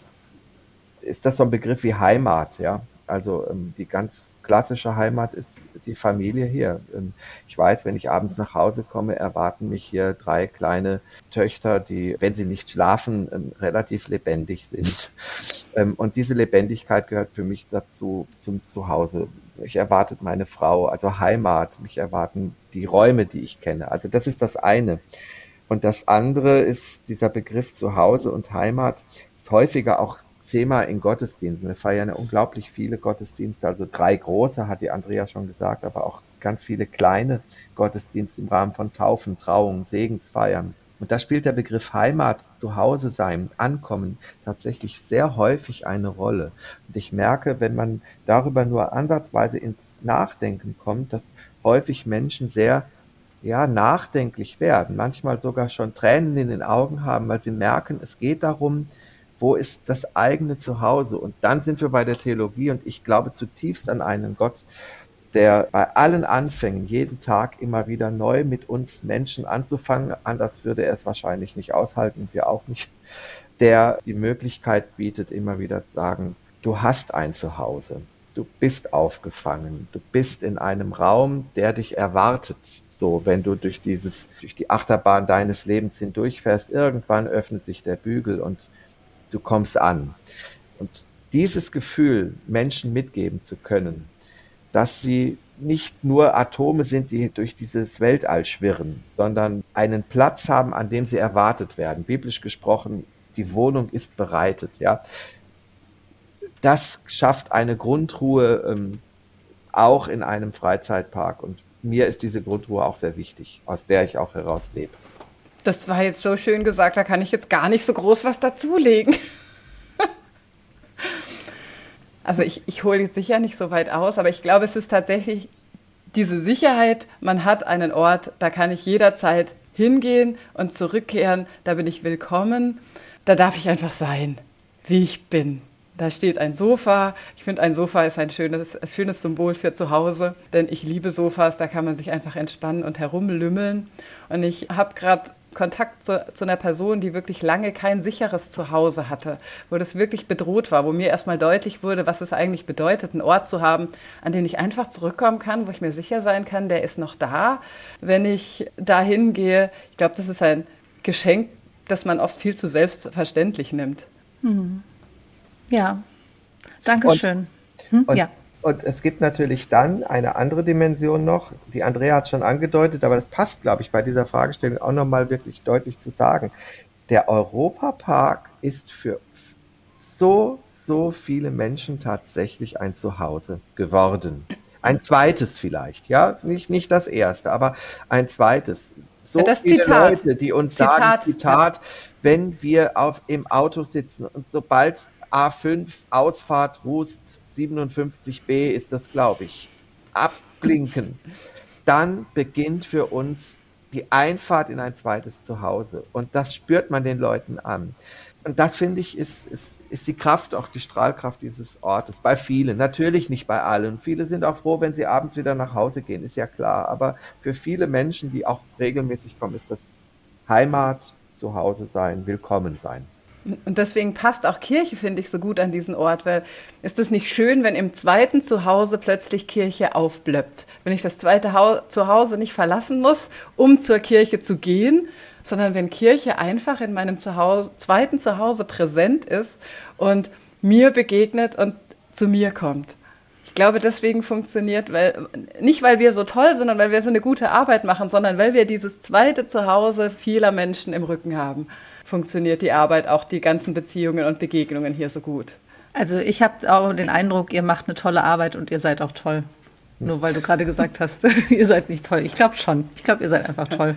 ist das so ein Begriff wie Heimat, ja. Also die ganz klassische Heimat ist die Familie hier. Ich weiß, wenn ich abends nach Hause komme, erwarten mich hier 3 kleine Töchter, die, wenn sie nicht schlafen, relativ lebendig sind. Und diese Lebendigkeit gehört für mich dazu, zum Zuhause. Mich erwartet meine Frau, also Heimat. Mich erwarten die Räume, die ich kenne. Also das ist das eine. Und das andere ist dieser Begriff Zuhause und Heimat, ist häufiger auch Thema in Gottesdiensten. Wir feiern ja unglaublich viele Gottesdienste, also 3 große, hat die Andrea schon gesagt, aber auch ganz viele kleine Gottesdienste im Rahmen von Taufen, Trauungen, Segensfeiern. Und da spielt der Begriff Heimat, Zuhause sein, Ankommen tatsächlich sehr häufig eine Rolle. Und ich merke, wenn man darüber nur ansatzweise ins Nachdenken kommt, dass häufig Menschen sehr nachdenklich werden, manchmal sogar schon Tränen in den Augen haben, weil sie merken, es geht darum, wo ist das eigene Zuhause? Und dann sind wir bei der Theologie und ich glaube zutiefst an einen Gott, der bei allen Anfängen jeden Tag immer wieder neu mit uns Menschen anzufangen, anders würde er es wahrscheinlich nicht aushalten, wir auch nicht, der die Möglichkeit bietet, immer wieder zu sagen, du hast ein Zuhause, du bist aufgefangen, du bist in einem Raum, der dich erwartet. So, wenn du durch die Achterbahn deines Lebens hindurchfährst, irgendwann öffnet sich der Bügel und du kommst an. Und dieses Gefühl, Menschen mitgeben zu können, dass sie nicht nur Atome sind, die durch dieses Weltall schwirren, sondern einen Platz haben, an dem sie erwartet werden. Biblisch gesprochen, die Wohnung ist bereitet. Ja, das schafft eine Grundruhe auch in einem Freizeitpark. Und mir ist diese Grundruhe auch sehr wichtig, aus der ich auch heraus lebe. Das war jetzt so schön gesagt, da kann ich jetzt gar nicht so groß was dazulegen. Also ich hole jetzt sicher nicht so weit aus, aber ich glaube, es ist tatsächlich diese Sicherheit, man hat einen Ort, da kann ich jederzeit hingehen und zurückkehren, da bin ich willkommen, da darf ich einfach sein, wie ich bin. Da steht ein Sofa. Ich finde, ein Sofa ist ein schönes Symbol für zu Hause, denn ich liebe Sofas, da kann man sich einfach entspannen und herumlümmeln. Und ich habe gerade Kontakt zu einer Person, die wirklich lange kein sicheres Zuhause hatte, wo das wirklich bedroht war, wo mir erstmal deutlich wurde, was es eigentlich bedeutet, einen Ort zu haben, an den ich einfach zurückkommen kann, wo ich mir sicher sein kann, der ist noch da, wenn ich da hingehe. Ich glaube, das ist ein Geschenk, das man oft viel zu selbstverständlich nimmt. Ja, danke schön. Ja. Und es gibt natürlich dann eine andere Dimension noch, die Andrea hat schon angedeutet, aber das passt, glaube ich, bei dieser Fragestellung auch nochmal wirklich deutlich zu sagen. Der Europapark ist für so viele Menschen tatsächlich ein Zuhause geworden. Ein zweites vielleicht, ja, nicht das erste, aber ein zweites. So das viele Zitat. Leute, die uns sagen, Zitat, wenn wir im Auto sitzen und sobald A5 Ausfahrt Rust 57b ist das, glaube ich, abblinken, dann beginnt für uns die Einfahrt in ein zweites Zuhause. Und das spürt man den Leuten an. Und das, finde ich, ist die Kraft, auch die Strahlkraft dieses Ortes. Bei vielen, natürlich nicht bei allen. Viele sind auch froh, wenn sie abends wieder nach Hause gehen, ist ja klar. Aber für viele Menschen, die auch regelmäßig kommen, ist das Heimat, Zuhause sein, willkommen sein. Und deswegen passt auch Kirche, finde ich, so gut an diesen Ort, weil ist es nicht schön, wenn im zweiten Zuhause plötzlich Kirche aufblöppt, wenn ich das zweite Zuhause nicht verlassen muss, um zur Kirche zu gehen, sondern wenn Kirche einfach in meinem zweiten Zuhause präsent ist und mir begegnet und zu mir kommt. Ich glaube, deswegen funktioniert, nicht weil wir so toll sind und weil wir so eine gute Arbeit machen, sondern weil wir dieses zweite Zuhause vieler Menschen im Rücken haben. Funktioniert die Arbeit, auch die ganzen Beziehungen und Begegnungen hier so gut. Also ich habe auch den Eindruck, ihr macht eine tolle Arbeit und ihr seid auch toll. Nur weil du gerade gesagt hast, ihr seid nicht toll. Ich glaube schon. Ich glaube, ihr seid einfach toll.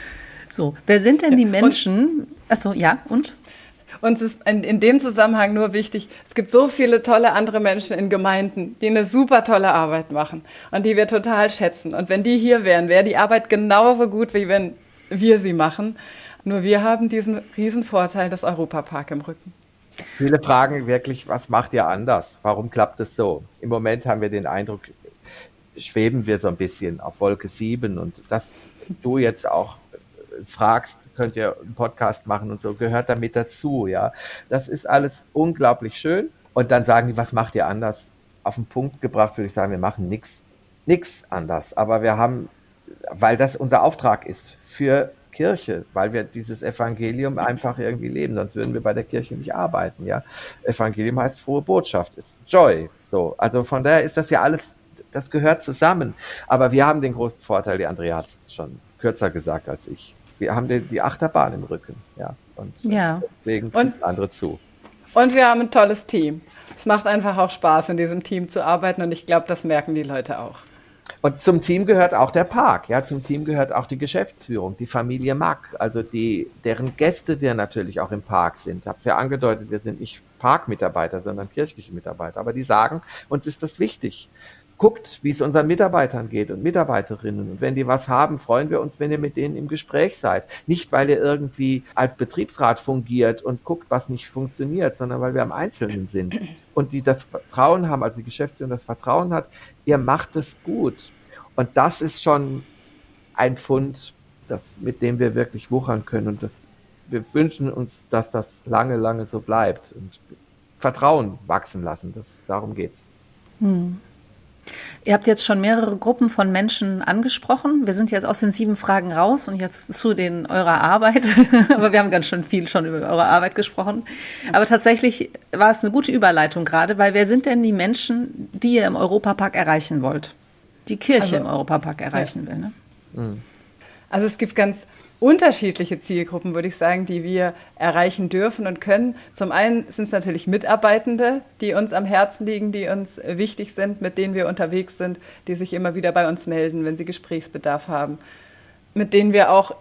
So, wer sind denn die Menschen? Achso, ja, und? Uns ist in dem Zusammenhang nur wichtig, es gibt so viele tolle andere Menschen in Gemeinden, die eine super tolle Arbeit machen und die wir total schätzen. Und wenn die hier wären, wäre die Arbeit genauso gut, wie wenn wir sie machen. Nur wir haben diesen riesen Vorteil des Europapark im Rücken. Viele fragen wirklich, was macht ihr anders? Warum klappt es so? Im Moment haben wir den Eindruck, schweben wir so ein bisschen auf Wolke 7 und dass du jetzt auch fragst, könnt ihr einen Podcast machen und so, gehört damit dazu, ja. Das ist alles unglaublich schön. Und dann sagen die, was macht ihr anders? Auf den Punkt gebracht würde ich sagen, wir machen nichts anders. Aber wir haben, weil das unser Auftrag ist für Kirche, weil wir dieses Evangelium einfach irgendwie leben, sonst würden wir bei der Kirche nicht arbeiten, ja. Evangelium heißt frohe Botschaft, ist Joy, so. Also von daher ist das ja alles, das gehört zusammen. Aber wir haben den großen Vorteil, die Andrea hat es schon kürzer gesagt als ich. Wir haben die Achterbahn im Rücken, ja. Und deswegen gucken andere zu. Und wir haben ein tolles Team. Es macht einfach auch Spaß, in diesem Team zu arbeiten und ich glaube, das merken die Leute auch. Und zum Team gehört auch der Park, ja, zum Team gehört auch die Geschäftsführung, die Familie Mack, also deren Gäste wir natürlich auch im Park sind. Ich habe es ja angedeutet, wir sind nicht Parkmitarbeiter, sondern kirchliche Mitarbeiter, aber die sagen, uns ist das wichtig. Guckt, wie es unseren Mitarbeitern geht und Mitarbeiterinnen. Und wenn die was haben, freuen wir uns, wenn ihr mit denen im Gespräch seid. Nicht, weil ihr irgendwie als Betriebsrat fungiert und guckt, was nicht funktioniert, sondern weil wir am Einzelnen sind. Und die das Vertrauen haben, also die Geschäftsführung das Vertrauen hat, ihr macht es gut. Und das ist schon ein Pfund, mit dem wir wirklich wuchern können. Und wir wünschen uns, dass das lange, lange so bleibt. Und Vertrauen wachsen lassen, darum geht's. Ihr habt jetzt schon mehrere Gruppen von Menschen angesprochen. Wir sind jetzt aus den 7 Fragen raus und jetzt zu eurer Arbeit. Aber wir haben ganz schön viel schon über eure Arbeit gesprochen. Aber tatsächlich war es eine gute Überleitung gerade, weil wer sind denn die Menschen, die ihr im Europapark erreichen wollt? Die Kirche im Europapark erreichen will, ne? Also es gibt ganz unterschiedliche Zielgruppen, würde ich sagen, die wir erreichen dürfen und können. Zum einen sind es natürlich Mitarbeitende, die uns am Herzen liegen, die uns wichtig sind, mit denen wir unterwegs sind, die sich immer wieder bei uns melden, wenn sie Gesprächsbedarf haben, mit denen wir auch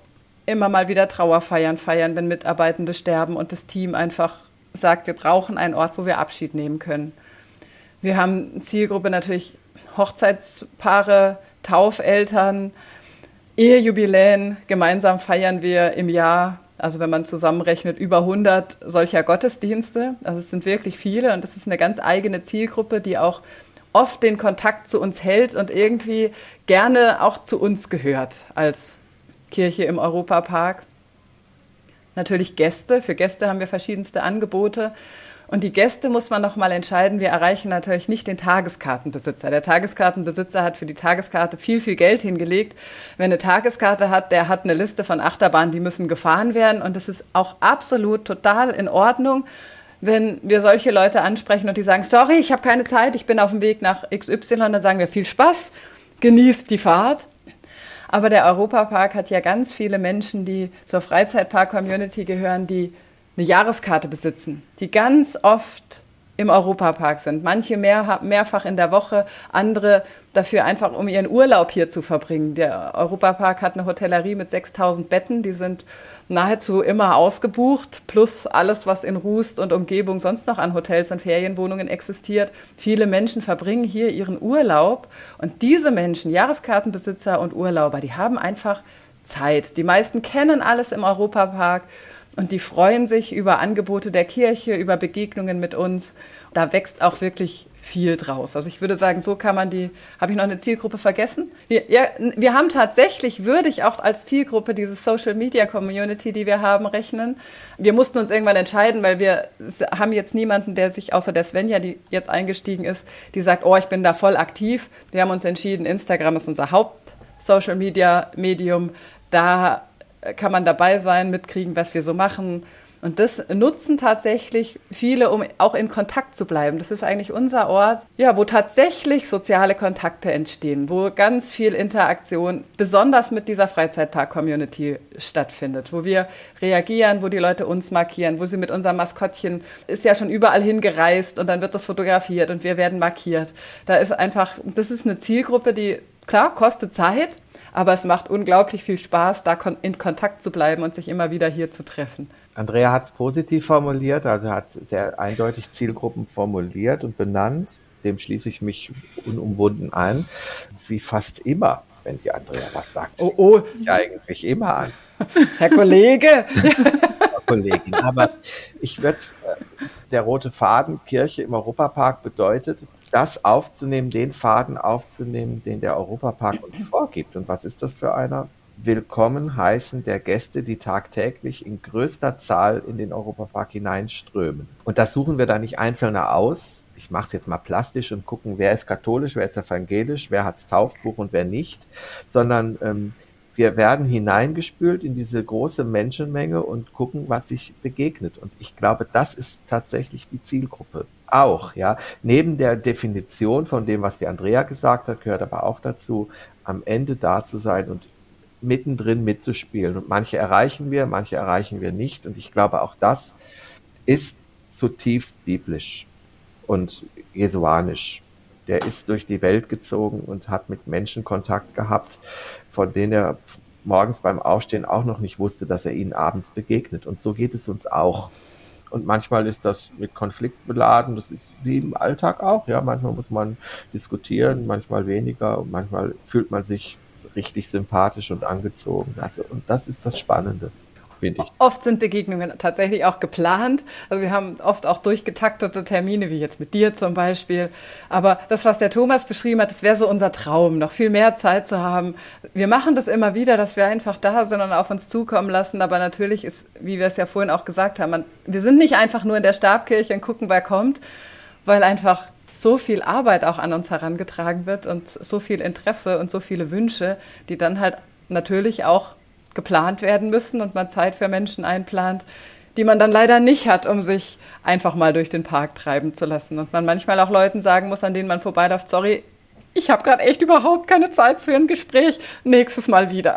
immer mal wieder Trauerfeiern feiern, wenn Mitarbeitende sterben und das Team einfach sagt, wir brauchen einen Ort, wo wir Abschied nehmen können. Wir haben Zielgruppe natürlich Hochzeitspaare, Taufeltern, Ehejubiläen. Gemeinsam feiern wir im Jahr, also wenn man zusammenrechnet, über 100 solcher Gottesdienste. Also es sind wirklich viele und das ist eine ganz eigene Zielgruppe, die auch oft den Kontakt zu uns hält und irgendwie gerne auch zu uns gehört als Kirche im Europapark. Natürlich Gäste. Für Gäste haben wir verschiedenste Angebote. Und die Gäste muss man noch mal entscheiden. Wir erreichen natürlich nicht den Tageskartenbesitzer. Der Tageskartenbesitzer hat für die Tageskarte viel, viel Geld hingelegt. Wer eine Tageskarte hat, der hat eine Liste von Achterbahnen, die müssen gefahren werden. Und es ist auch absolut total in Ordnung, wenn wir solche Leute ansprechen und die sagen, sorry, ich habe keine Zeit, ich bin auf dem Weg nach XY. Dann sagen wir, viel Spaß, genießt die Fahrt. Aber der Europapark hat ja ganz viele Menschen, die zur Freizeitpark-Community gehören, die eine Jahreskarte besitzen, die ganz oft im Europapark sind. Manche mehrfach in der Woche, andere dafür einfach, um ihren Urlaub hier zu verbringen. Der Europapark hat eine Hotellerie mit 6.000 Betten, die sind nahezu immer ausgebucht, plus alles, was in Rust und Umgebung sonst noch an Hotels und Ferienwohnungen existiert. Viele Menschen verbringen hier ihren Urlaub und diese Menschen, Jahreskartenbesitzer und Urlauber, die haben einfach Zeit. Die meisten kennen alles im Europapark und die freuen sich über Angebote der Kirche, über Begegnungen mit uns. Da wächst auch wirklich viel draus. Also ich würde sagen, so kann man habe ich noch eine Zielgruppe vergessen? Wir haben tatsächlich, würde ich auch als Zielgruppe diese Social-Media-Community, die wir haben, rechnen. Wir mussten uns irgendwann entscheiden, weil wir haben jetzt niemanden, der sich, außer der Svenja, die jetzt eingestiegen ist, die sagt, oh, ich bin da voll aktiv. Wir haben uns entschieden, Instagram ist unser Haupt-Social-Media-Medium. Da kann man dabei sein, mitkriegen, was wir so machen. Und das nutzen tatsächlich viele, um auch in Kontakt zu bleiben. Das ist eigentlich unser Ort, ja, wo tatsächlich soziale Kontakte entstehen, wo ganz viel Interaktion, besonders mit dieser Freizeitpark-Community stattfindet, wo wir reagieren, wo die Leute uns markieren, wo sie mit unserem Maskottchen, ist ja schon überall hingereist und dann wird das fotografiert und wir werden markiert. Das ist eine Zielgruppe, die, klar, kostet Zeit, aber es macht unglaublich viel Spaß, da in Kontakt zu bleiben und sich immer wieder hier zu treffen. Andrea hat es positiv formuliert, also hat sehr eindeutig Zielgruppen formuliert und benannt. Dem schließe ich mich unumwunden an. Wie fast immer, wenn die Andrea was sagt, schließe ich eigentlich immer an. Herr Kollege! Frau Kollegin, aber ich würde, der rote Faden Kirche im Europapark bedeutet, das aufzunehmen, den Faden aufzunehmen, den der Europapark uns vorgibt. Und was ist das für einer? Willkommen heißen der Gäste, die tagtäglich in größter Zahl in den Europapark hineinströmen. Und das suchen wir da nicht Einzelne aus. Ich mache es jetzt mal plastisch und gucken, wer ist katholisch, wer ist evangelisch, wer hat's Taufbuch und wer nicht, sondern wir werden hineingespült in diese große Menschenmenge und gucken, was sich begegnet. Und ich glaube, das ist tatsächlich die Zielgruppe. Auch, ja. Neben der Definition von dem, was die Andrea gesagt hat, gehört aber auch dazu, am Ende da zu sein und mittendrin mitzuspielen. Und manche erreichen wir nicht. Und ich glaube, auch das ist zutiefst biblisch und jesuanisch. Der ist durch die Welt gezogen und hat mit Menschen Kontakt gehabt, von denen er morgens beim Aufstehen auch noch nicht wusste, dass er ihnen abends begegnet. Und so geht es uns auch. Und manchmal ist das mit Konflikt beladen, das ist wie im Alltag auch. Ja, manchmal muss man diskutieren, manchmal weniger und manchmal fühlt man sich richtig sympathisch und angezogen. Also, und das ist das Spannende, finde ich. Oft sind Begegnungen tatsächlich auch geplant. Also wir haben oft auch durchgetaktete Termine, wie jetzt mit dir zum Beispiel. Aber das, was der Thomas beschrieben hat, das wäre so unser Traum, noch viel mehr Zeit zu haben. Wir machen das immer wieder, dass wir einfach da sind und auf uns zukommen lassen. Aber natürlich ist, wie wir es ja vorhin auch gesagt haben, wir sind nicht einfach nur in der Stabkirche und gucken, wer kommt, weil einfach so viel Arbeit auch an uns herangetragen wird und so viel Interesse und so viele Wünsche, die dann halt natürlich auch geplant werden müssen und man Zeit für Menschen einplant, die man dann leider nicht hat, um sich einfach mal durch den Park treiben zu lassen. Und man manchmal auch Leuten sagen muss, an denen man vorbeiläuft, sorry, ich habe gerade echt überhaupt keine Zeit für ein Gespräch, nächstes Mal wieder.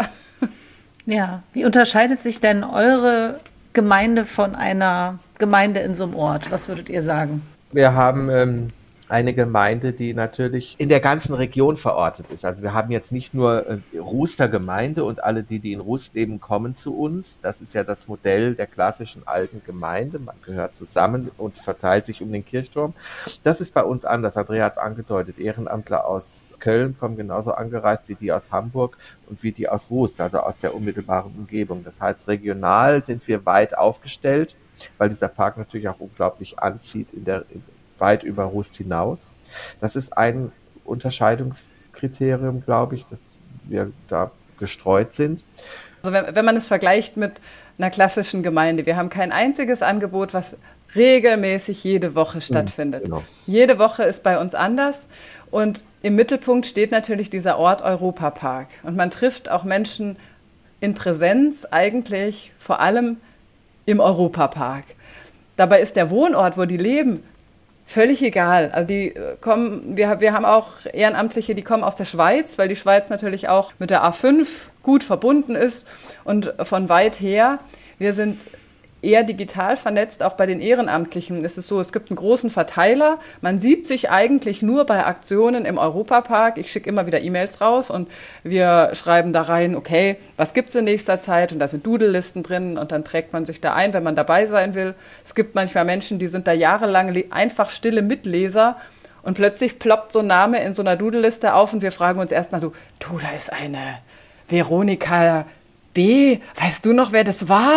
Ja, wie unterscheidet sich denn eure Gemeinde von einer Gemeinde in so einem Ort? Was würdet ihr sagen? Wir haben eine Gemeinde, die natürlich in der ganzen Region verortet ist. Also wir haben jetzt nicht nur Ruster Gemeinde und alle, die in Rust leben, kommen zu uns. Das ist ja das Modell der klassischen alten Gemeinde. Man gehört zusammen und verteilt sich um den Kirchturm. Das ist bei uns anders. Andrea hat es angedeutet. Ehrenamtler aus Köln kommen genauso angereist wie die aus Hamburg und wie die aus Rust, also aus der unmittelbaren Umgebung. Das heißt, regional sind wir weit aufgestellt, weil dieser Park natürlich auch unglaublich anzieht weit über Rust hinaus. Das ist ein Unterscheidungskriterium, glaube ich, dass wir da gestreut sind. Also wenn man es vergleicht mit einer klassischen Gemeinde, wir haben kein einziges Angebot, was regelmäßig jede Woche stattfindet. Genau. Jede Woche ist bei uns anders und im Mittelpunkt steht natürlich dieser Ort Europapark. Und man trifft auch Menschen in Präsenz eigentlich vor allem im Europapark. Dabei ist der Wohnort, wo die leben, völlig egal. Also wir haben auch Ehrenamtliche, die kommen aus der Schweiz, weil die Schweiz natürlich auch mit der A5 gut verbunden ist und von weit her. Wir sind eher digital vernetzt, auch bei den Ehrenamtlichen ist es so, es gibt einen großen Verteiler. Man sieht sich eigentlich nur bei Aktionen im Europapark. Ich schicke immer wieder E-Mails raus und wir schreiben da rein, okay, was gibt's in nächster Zeit? Und da sind Doodle-Listen drin und dann trägt man sich da ein, wenn man dabei sein will. Es gibt manchmal Menschen, die sind da jahrelang einfach stille Mitleser und plötzlich ploppt so ein Name in so einer Doodle-Liste auf und wir fragen uns erstmal so, du, da ist eine Veronika B., weißt du noch, wer das war?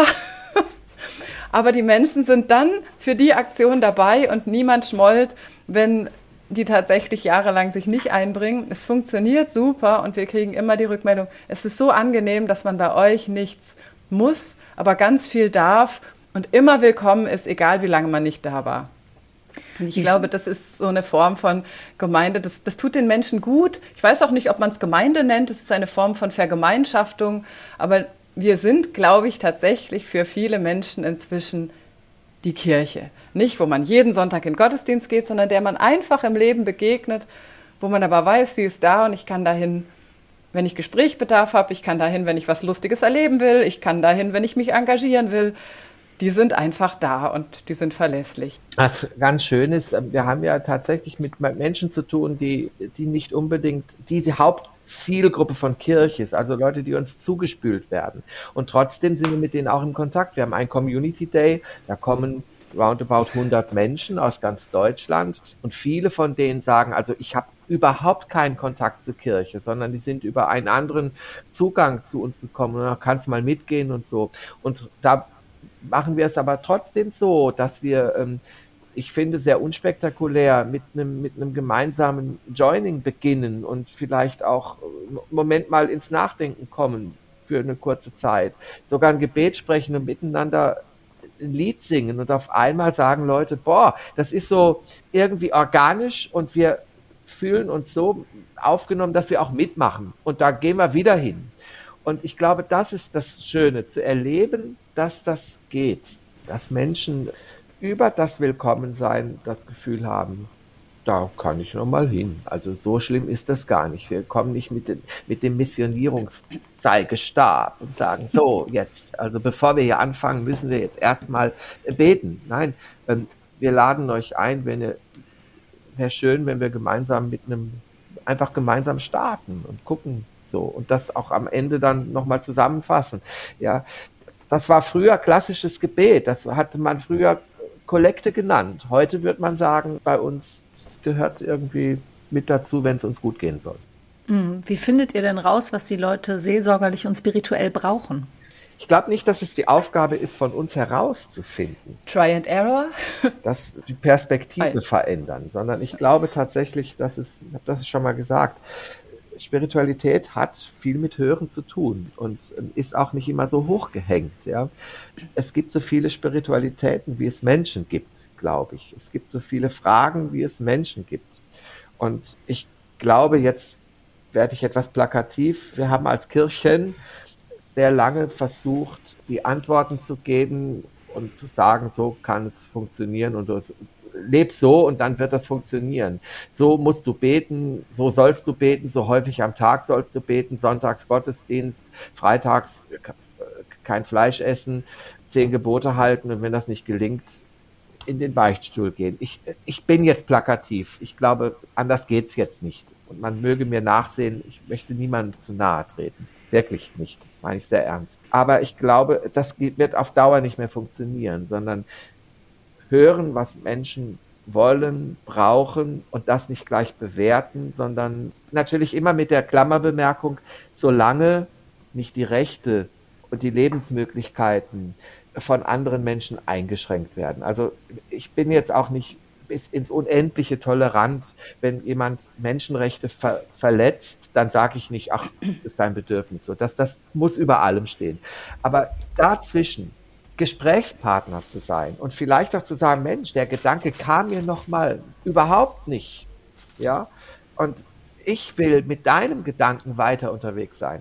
Aber die Menschen sind dann für die Aktion dabei und niemand schmollt, wenn die tatsächlich jahrelang sich nicht einbringen. Es funktioniert super und wir kriegen immer die Rückmeldung, es ist so angenehm, dass man bei euch nichts muss, aber ganz viel darf und immer willkommen ist, egal wie lange man nicht da war. Und ich glaube, das ist so eine Form von Gemeinde, das tut den Menschen gut. Ich weiß auch nicht, ob man es Gemeinde nennt, es ist eine Form von Vergemeinschaftung, aber wir sind, glaube ich, tatsächlich für viele Menschen inzwischen die Kirche. Nicht, wo man jeden Sonntag in den Gottesdienst geht, sondern der man einfach im Leben begegnet, wo man aber weiß, sie ist da und ich kann dahin, wenn ich Gesprächsbedarf habe, ich kann dahin, wenn ich was Lustiges erleben will, ich kann dahin, wenn ich mich engagieren will. Die sind einfach da und die sind verlässlich. Was ganz schön ist, wir haben ja tatsächlich mit Menschen zu tun, die nicht unbedingt die Hauptzielgruppe von Kirche ist, also Leute, die uns zugespült werden. Und trotzdem sind wir mit denen auch im Kontakt. Wir haben einen Community Day, da kommen roundabout 100 Menschen aus ganz Deutschland und viele von denen sagen, also ich habe überhaupt keinen Kontakt zur Kirche, sondern die sind über einen anderen Zugang zu uns gekommen und da kannst du mal mitgehen und so. Und da machen wir es aber trotzdem so, dass wir, ich finde, sehr unspektakulär mit einem gemeinsamen Joining beginnen und vielleicht auch im Moment mal ins Nachdenken kommen für eine kurze Zeit. Sogar ein Gebet sprechen und miteinander ein Lied singen und auf einmal sagen Leute, boah, das ist so irgendwie organisch und wir fühlen uns so aufgenommen, dass wir auch mitmachen und da gehen wir wieder hin. Und ich glaube, das ist das Schöne, zu erleben, dass das geht, dass Menschen über das Willkommensein das Gefühl haben, da kann ich noch mal hin. Also so schlimm ist das gar nicht. Wir kommen nicht mit dem Missionierungszeigestab und sagen, so jetzt, also bevor wir hier anfangen, müssen wir jetzt erstmal beten. Nein, wir laden euch ein, wäre schön, wenn wir gemeinsam einfach gemeinsam starten und gucken, so, und das auch am Ende dann nochmal zusammenfassen. Ja, das war früher klassisches Gebet. Das hatte man früher Kollekte genannt. Heute wird man sagen, bei uns, das gehört irgendwie mit dazu, wenn es uns gut gehen soll. Wie findet ihr denn raus, was die Leute seelsorgerlich und spirituell brauchen? Ich glaube nicht, dass es die Aufgabe ist, von uns herauszufinden. Try and error. Dass die Perspektive verändern, sondern ich glaube tatsächlich, ich habe das schon mal gesagt, Spiritualität hat viel mit Hören zu tun und ist auch nicht immer so hochgehängt. Ja. Es gibt so viele Spiritualitäten, wie es Menschen gibt, glaube ich. Es gibt so viele Fragen, wie es Menschen gibt. Und ich glaube, jetzt werde ich etwas plakativ. Wir haben als Kirchen sehr lange versucht, die Antworten zu geben und zu sagen, so kann es funktionieren und leb so und dann wird das funktionieren. So musst du beten, so sollst du beten, so häufig am Tag sollst du beten, sonntags Gottesdienst, freitags kein Fleisch essen, 10 Gebote halten und wenn das nicht gelingt, in den Beichtstuhl gehen. Ich bin jetzt plakativ. Ich glaube, anders geht's jetzt nicht. Und man möge mir nachsehen, ich möchte niemandem zu nahe treten. Wirklich nicht. Das meine ich sehr ernst. Aber ich glaube, das wird auf Dauer nicht mehr funktionieren, sondern hören, was Menschen wollen, brauchen und das nicht gleich bewerten, sondern natürlich immer mit der Klammerbemerkung, solange nicht die Rechte und die Lebensmöglichkeiten von anderen Menschen eingeschränkt werden. Also ich bin jetzt auch nicht bis ins Unendliche tolerant. Wenn jemand Menschenrechte verletzt, dann sage ich nicht, ach, ist dein Bedürfnis so. Das muss über allem stehen. Aber dazwischen Gesprächspartner zu sein und vielleicht auch zu sagen, Mensch, der Gedanke kam mir noch mal überhaupt nicht. Ja? Und ich will mit deinem Gedanken weiter unterwegs sein.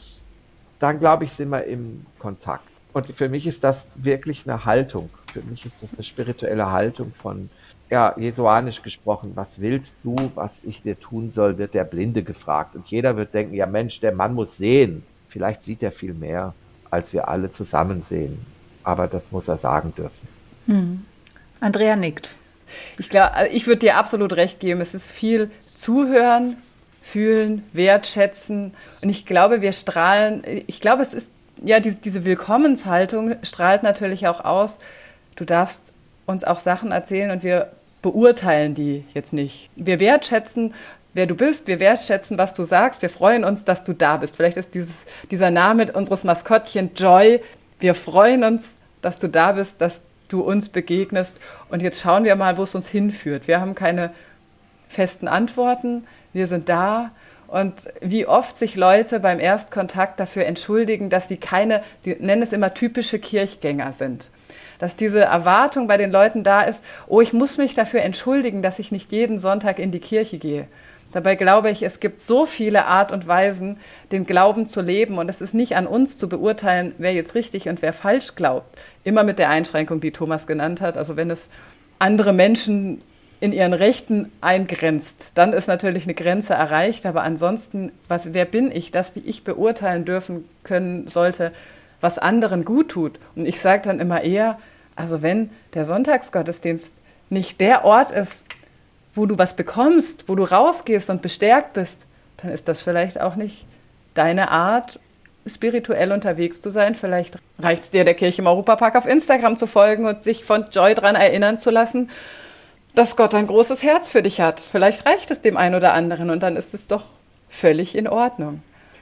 Dann, glaube ich, sind wir im Kontakt. Und für mich ist das wirklich eine Haltung. Für mich ist das eine spirituelle Haltung von, ja, jesuanisch gesprochen, was willst du, was ich dir tun soll, wird der Blinde gefragt. Und jeder wird denken, ja Mensch, der Mann muss sehen. Vielleicht sieht er viel mehr, als wir alle zusammen sehen. Aber das muss er sagen dürfen. Andrea nickt. Ich glaube, ich würde dir absolut recht geben. Es ist viel Zuhören, fühlen, wertschätzen. Und ich glaube, wir strahlen, ich glaube, es ist, ja, diese Willkommenshaltung strahlt natürlich auch aus. Du darfst uns auch Sachen erzählen und wir beurteilen die jetzt nicht. Wir wertschätzen, wer du bist, wir wertschätzen, was du sagst. Wir freuen uns, dass du da bist. Vielleicht ist dieser Name unseres Maskottchen Joy. Wir freuen uns, dass du da bist, dass du uns begegnest. Und jetzt schauen wir mal, wo es uns hinführt. Wir haben keine festen Antworten. Wir sind da. Und wie oft sich Leute beim Erstkontakt dafür entschuldigen, dass sie die nennen es immer typische Kirchgänger sind. Dass diese Erwartung bei den Leuten da ist, oh, ich muss mich dafür entschuldigen, dass ich nicht jeden Sonntag in die Kirche gehe. Dabei glaube ich, es gibt so viele Art und Weisen, den Glauben zu leben. Und es ist nicht an uns zu beurteilen, wer jetzt richtig und wer falsch glaubt. Immer mit der Einschränkung, die Thomas genannt hat. Also wenn es andere Menschen in ihren Rechten eingrenzt, dann ist natürlich eine Grenze erreicht. Aber ansonsten, wer bin ich, dass ich beurteilen dürfen können sollte, was anderen gut tut? Und ich sage dann immer eher, also wenn der Sonntagsgottesdienst nicht der Ort ist, wo du was bekommst, wo du rausgehst und bestärkt bist, dann ist das vielleicht auch nicht deine Art, spirituell unterwegs zu sein. Vielleicht reicht es dir, der Kirche im Europapark auf Instagram zu folgen und sich von Joy daran erinnern zu lassen, dass Gott ein großes Herz für dich hat. Vielleicht reicht es dem einen oder anderen und dann ist es doch völlig in Ordnung.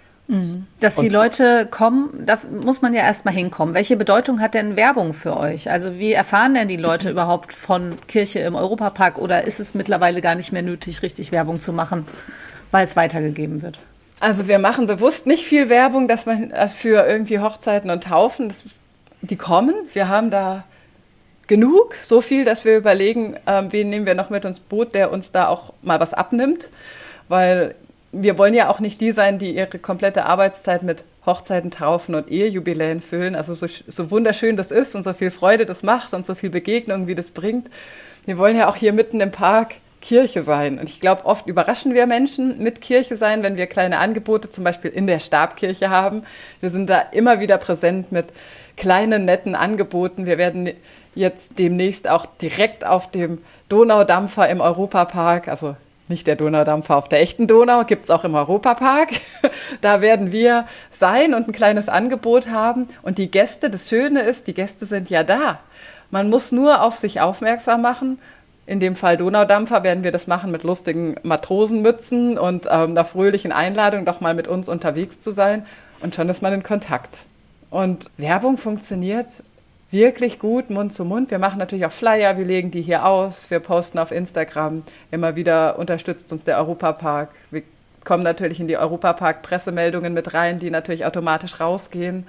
Dass die Leute kommen, da muss man ja erstmal hinkommen. Welche Bedeutung hat denn Werbung für euch? Also wie erfahren denn die Leute überhaupt von Kirche im Europapark oder ist es mittlerweile gar nicht mehr nötig, richtig Werbung zu machen, weil es weitergegeben wird? Also wir machen bewusst nicht viel Werbung, dass man für irgendwie Hochzeiten und Taufen, die kommen. Wir haben da genug, so viel, dass wir überlegen, wen nehmen wir noch mit ins Boot, der uns da auch mal was abnimmt, weil wir wollen ja auch nicht die sein, die ihre komplette Arbeitszeit mit Hochzeiten, Taufen und Ehejubiläen füllen. Also so wunderschön das ist und so viel Freude das macht und so viel Begegnung, wie das bringt. Wir wollen ja auch hier mitten im Park Kirche sein. Und ich glaube, oft überraschen wir Menschen mit Kirche sein, wenn wir kleine Angebote zum Beispiel in der Stabkirche haben. Wir sind da immer wieder präsent mit kleinen, netten Angeboten. Wir werden jetzt demnächst auch direkt auf dem Donaudampfer im Europapark, also nicht der Donaudampfer auf der echten Donau, gibt es auch im Europapark. Da werden wir sein und ein kleines Angebot haben. Und die Gäste, das Schöne ist, die Gäste sind ja da. Man muss nur auf sich aufmerksam machen. In dem Fall Donaudampfer werden wir das machen mit lustigen Matrosenmützen und einer fröhlichen Einladung, doch mal mit uns unterwegs zu sein. Und schon ist man in Kontakt. Und Werbung funktioniert wirklich gut, Mund zu Mund. Wir machen natürlich auch Flyer, wir legen die hier aus, wir posten auf Instagram. Immer wieder unterstützt uns der Europapark. Wir kommen natürlich in die Europapark-Pressemeldungen mit rein, die natürlich automatisch rausgehen.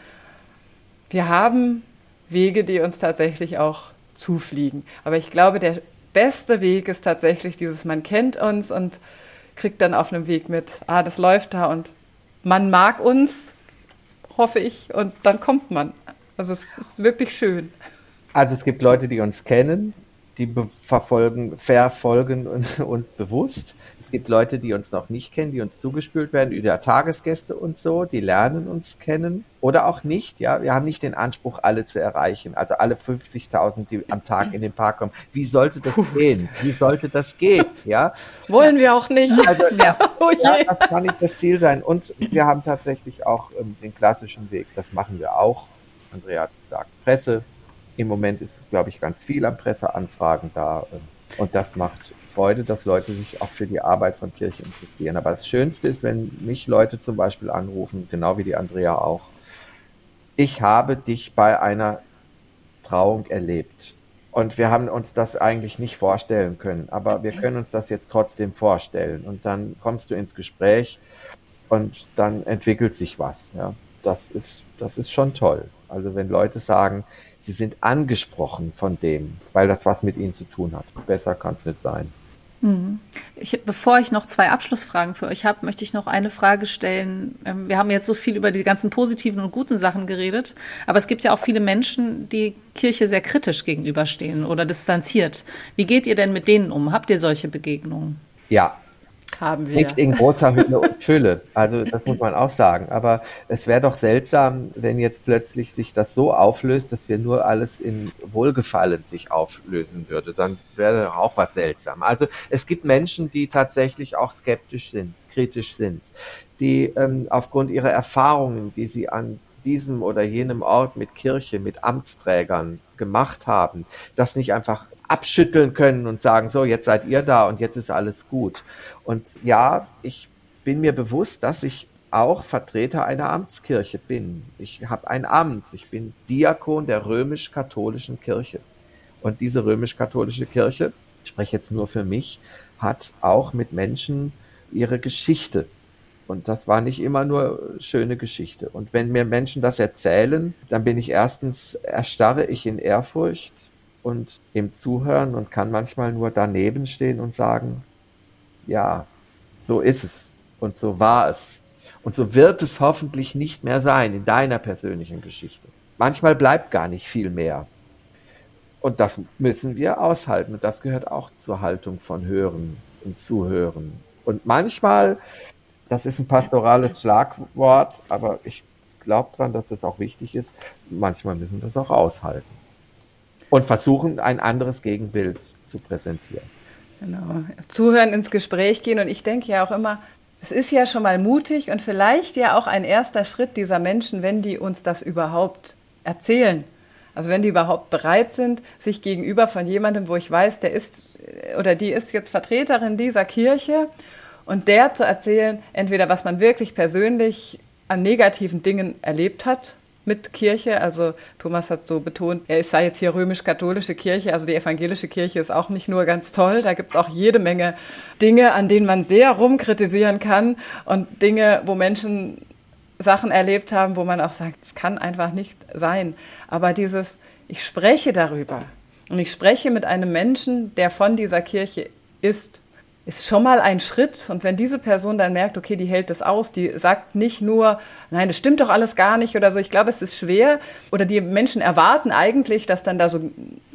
Wir haben Wege, die uns tatsächlich auch zufliegen. Aber ich glaube, der beste Weg ist tatsächlich dieses, man kennt uns und kriegt dann auf einem Weg mit, das läuft da und man mag uns, hoffe ich, und dann kommt man. Also es ist wirklich schön. Also es gibt Leute, die uns kennen, die verfolgen uns bewusst. Es gibt Leute, die uns noch nicht kennen, die uns zugespült werden über Tagesgäste und so, die lernen uns kennen oder auch nicht. Ja, wir haben nicht den Anspruch, alle zu erreichen, also alle 50.000, die am Tag in den Park kommen. Wie sollte das gehen? Wie sollte das gehen? Ja, wollen wir auch nicht. Also, das kann nicht das Ziel sein. Und wir haben tatsächlich auch den klassischen Weg. Das machen wir auch. Andrea hat es gesagt, Presse. Im Moment ist, glaube ich, ganz viel an Presseanfragen da. Und das macht Freude, dass Leute sich auch für die Arbeit von Kirche interessieren. Aber das Schönste ist, wenn mich Leute zum Beispiel anrufen, genau wie die Andrea auch. Ich habe dich bei einer Trauung erlebt. Und wir haben uns das eigentlich nicht vorstellen können. Aber wir können uns das jetzt trotzdem vorstellen. Und dann kommst du ins Gespräch und dann entwickelt sich was. Ja, das ist schon toll. Also wenn Leute sagen, sie sind angesprochen von dem, weil das was mit ihnen zu tun hat. Besser kann es nicht sein. Bevor ich noch 2 Abschlussfragen für euch habe, möchte ich noch eine Frage stellen. Wir haben jetzt so viel über die ganzen positiven und guten Sachen geredet, aber es gibt ja auch viele Menschen, die Kirche sehr kritisch gegenüberstehen oder distanziert. Wie geht ihr denn mit denen um? Habt ihr solche Begegnungen? Ja. Haben wir. Nicht in großer Hülle und Fülle. Also das muss man auch sagen. Aber es wäre doch seltsam, wenn jetzt plötzlich sich das so auflöst, dass wir nur alles in Wohlgefallen sich auflösen würde. Dann wäre auch was seltsam. Also es gibt Menschen, die tatsächlich auch skeptisch sind, kritisch sind, die aufgrund ihrer Erfahrungen, die sie an diesem oder jenem Ort mit Kirche, mit Amtsträgern gemacht haben, das nicht einfach abschütteln können und sagen, so, jetzt seid ihr da und jetzt ist alles gut. Und ja, ich bin mir bewusst, dass ich auch Vertreter einer Amtskirche bin. Ich habe ein Amt, ich bin Diakon der römisch-katholischen Kirche. Und diese römisch-katholische Kirche, ich spreche jetzt nur für mich, hat auch mit Menschen ihre Geschichte. Und das war nicht immer nur schöne Geschichte. Und wenn mir Menschen das erzählen, dann bin ich erstens, erstarre ich in Ehrfurcht und im Zuhören und kann manchmal nur daneben stehen und sagen, ja, so ist es und so war es. Und so wird es hoffentlich nicht mehr sein in deiner persönlichen Geschichte. Manchmal bleibt gar nicht viel mehr. Und das müssen wir aushalten. Und das gehört auch zur Haltung von Hören und Zuhören. Und manchmal, das ist ein pastorales Schlagwort, aber ich glaube daran, dass es auch wichtig ist, manchmal müssen wir das auch aushalten. Und versuchen, ein anderes Gegenbild zu präsentieren. Genau. Zuhören, ins Gespräch gehen. Und ich denke ja auch immer, es ist ja schon mal mutig und vielleicht ja auch ein erster Schritt dieser Menschen, wenn die uns das überhaupt erzählen. Also wenn die überhaupt bereit sind, sich gegenüber von jemandem, wo ich weiß, der ist oder die ist jetzt Vertreterin dieser Kirche und der zu erzählen, entweder was man wirklich persönlich an negativen Dingen erlebt hat, mit Kirche, also Thomas hat so betont, er sei jetzt hier römisch-katholische Kirche, also die evangelische Kirche ist auch nicht nur ganz toll, da gibt es auch jede Menge Dinge, an denen man sehr rumkritisieren kann und Dinge, wo Menschen Sachen erlebt haben, wo man auch sagt, es kann einfach nicht sein. Aber ich spreche darüber und ich spreche mit einem Menschen, der von dieser Kirche ist schon mal ein Schritt. Und wenn diese Person dann merkt, okay, die hält das aus, die sagt nicht nur, nein, das stimmt doch alles gar nicht oder so. Ich glaube, es ist schwer. Oder die Menschen erwarten eigentlich, dass dann da so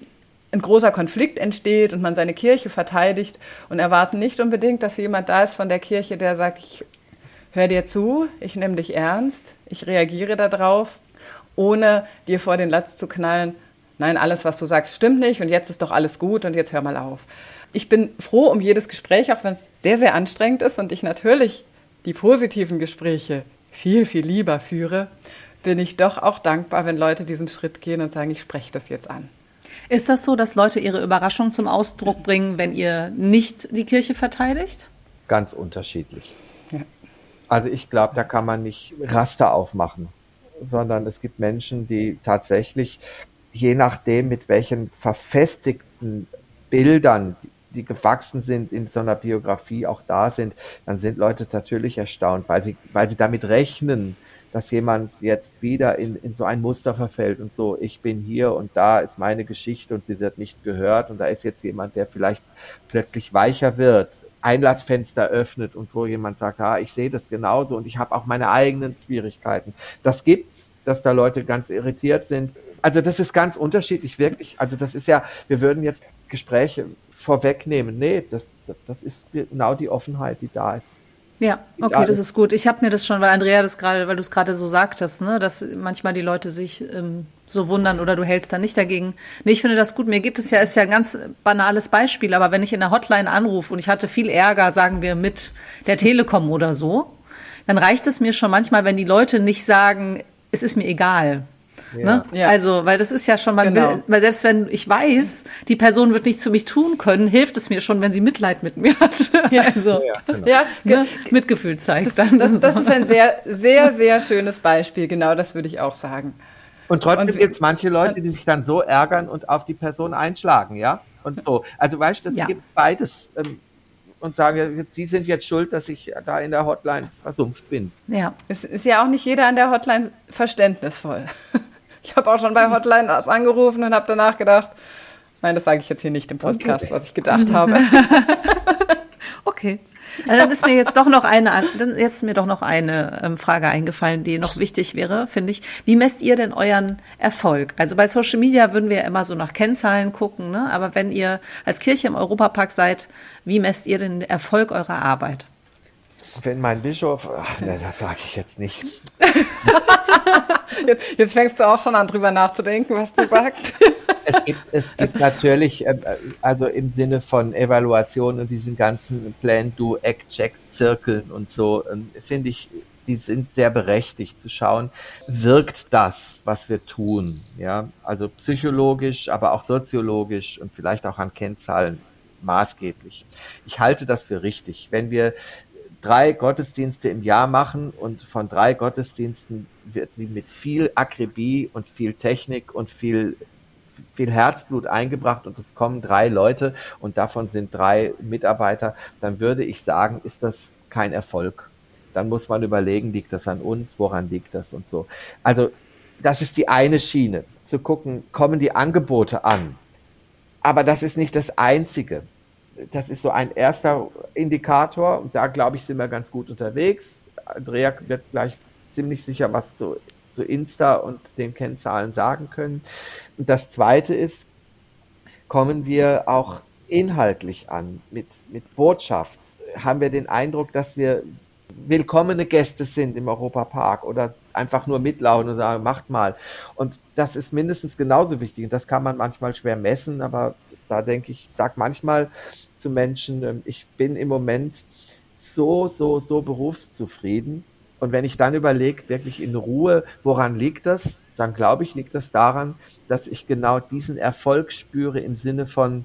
ein großer Konflikt entsteht und man seine Kirche verteidigt und erwarten nicht unbedingt, dass jemand da ist von der Kirche, der sagt, ich höre dir zu, ich nehme dich ernst, ich reagiere darauf, ohne dir vor den Latz zu knallen, nein, alles, was du sagst, stimmt nicht und jetzt ist doch alles gut und jetzt hör mal auf. Ich bin froh um jedes Gespräch, auch wenn es sehr, sehr anstrengend ist und ich natürlich die positiven Gespräche viel, viel lieber führe, bin ich doch auch dankbar, wenn Leute diesen Schritt gehen und sagen, ich spreche das jetzt an. Ist das so, dass Leute ihre Überraschung zum Ausdruck bringen, wenn ihr nicht die Kirche verteidigt? Ganz unterschiedlich. Ja. Also ich glaube, da kann man nicht Raster aufmachen, sondern es gibt Menschen, die tatsächlich, je nachdem, mit welchen verfestigten Bildern, die gewachsen sind in so einer Biografie, auch da sind, dann sind Leute natürlich erstaunt, weil sie damit rechnen, dass jemand jetzt wieder in so ein Muster verfällt und so, ich bin hier und da ist meine Geschichte und sie wird nicht gehört und da ist jetzt jemand, der vielleicht plötzlich weicher wird, Einlassfenster öffnet und wo jemand sagt, ich sehe das genauso und ich habe auch meine eigenen Schwierigkeiten. Das gibt's, dass da Leute ganz irritiert sind. Also das ist ganz unterschiedlich, wirklich. Also das ist ja, wir würden jetzt Gespräche vorwegnehmen. Nee, das ist genau die Offenheit, die da ist. Ja, okay, das ist gut. Ich habe mir das schon, weil Andrea weil du es gerade so sagtest, ne, dass manchmal die Leute sich so wundern oder du hältst da nicht dagegen. Nee, ich finde das gut. Mir geht es ja, ist ja ein ganz banales Beispiel, aber wenn ich in der Hotline anrufe und ich hatte viel Ärger, sagen wir, mit der Telekom oder so, dann reicht es mir schon manchmal, wenn die Leute nicht sagen, es ist mir egal. Ja. Ne? Ja. Also, weil das ist ja schon, weil selbst wenn ich weiß, die Person wird nichts für mich tun können, hilft es mir schon, wenn sie Mitleid mit mir hat. Ja. Also, ne? Mitgefühl zeigt. Das ist ein sehr, sehr, sehr schönes Beispiel. Genau, das würde ich auch sagen. Und trotzdem gibt es manche Leute, die sich dann so ärgern und auf die Person einschlagen, ja? Und so. Also, weißt du, das gibt beides. Und sagen, Sie sind jetzt schuld, dass ich da in der Hotline versumpft bin. Ja. Es ist ja auch nicht jeder an der Hotline verständnisvoll. Ich habe auch schon bei Hotline angerufen und habe danach gedacht, nein, das sage ich jetzt hier nicht im Podcast, was ich gedacht habe. Okay. Dann ist mir jetzt doch noch eine Frage eingefallen, die noch wichtig wäre, finde ich. Wie messt ihr denn euren Erfolg? Also bei Social Media würden wir immer so nach Kennzahlen gucken, ne? Aber wenn ihr als Kirche im Europapark seid, wie messt ihr den Erfolg eurer Arbeit? Wenn mein Bischof, das sage ich jetzt nicht. Jetzt fängst du auch schon an, drüber nachzudenken, was du sagst. Es gibt natürlich, also im Sinne von Evaluation und diesen ganzen Plan, Do, Act, Check, Zirkeln und so, finde ich, die sind sehr berechtigt zu schauen, wirkt das, was wir tun, ja, also psychologisch, aber auch soziologisch und vielleicht auch an Kennzahlen maßgeblich. Ich halte das für richtig. Wenn wir 3 Gottesdienste im Jahr machen und von 3 Gottesdiensten wird die mit viel Akribie und viel Technik und viel Herzblut eingebracht und es kommen 3 Leute und davon sind 3 Mitarbeiter, dann würde ich sagen, ist das kein Erfolg. Dann muss man überlegen, liegt das an uns, woran liegt das und so. Also das ist die eine Schiene, zu gucken, kommen die Angebote an. Aber das ist nicht das Einzige. Das ist so ein erster Indikator und da, glaube ich, sind wir ganz gut unterwegs. Andrea wird gleich ziemlich sicher was zu Insta und den Kennzahlen sagen können. Und das Zweite ist, kommen wir auch inhaltlich an mit Botschaft? Haben wir den Eindruck, dass wir willkommene Gäste sind im Europapark oder einfach nur mitlaufen und sagen, macht mal. Und das ist mindestens genauso wichtig und das kann man manchmal schwer messen, aber da denke ich, sage manchmal zu Menschen, ich bin im Moment so berufszufrieden. Und wenn ich dann überlege, wirklich in Ruhe, woran liegt das? Dann glaube ich, liegt das daran, dass ich genau diesen Erfolg spüre im Sinne von,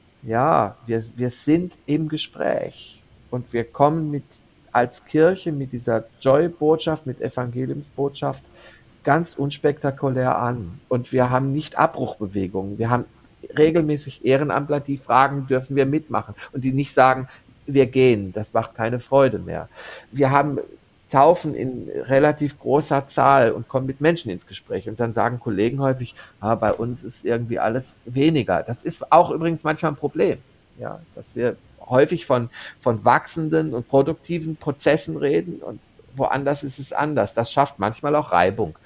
ja, wir sind im Gespräch und wir kommen als Kirche mit dieser Joy-Botschaft, mit Evangeliumsbotschaft ganz unspektakulär an. Und wir haben nicht Abbruchbewegungen. Wir haben regelmäßig Ehrenamtler, die fragen, dürfen wir mitmachen? Und die nicht sagen, wir gehen, das macht keine Freude mehr. Wir haben Taufen in relativ großer Zahl und kommen mit Menschen ins Gespräch. Und dann sagen Kollegen häufig, bei uns ist irgendwie alles weniger. Das ist auch übrigens manchmal ein Problem, ja, dass wir häufig von wachsenden und produktiven Prozessen reden und woanders ist es anders. Das schafft manchmal auch Reibung.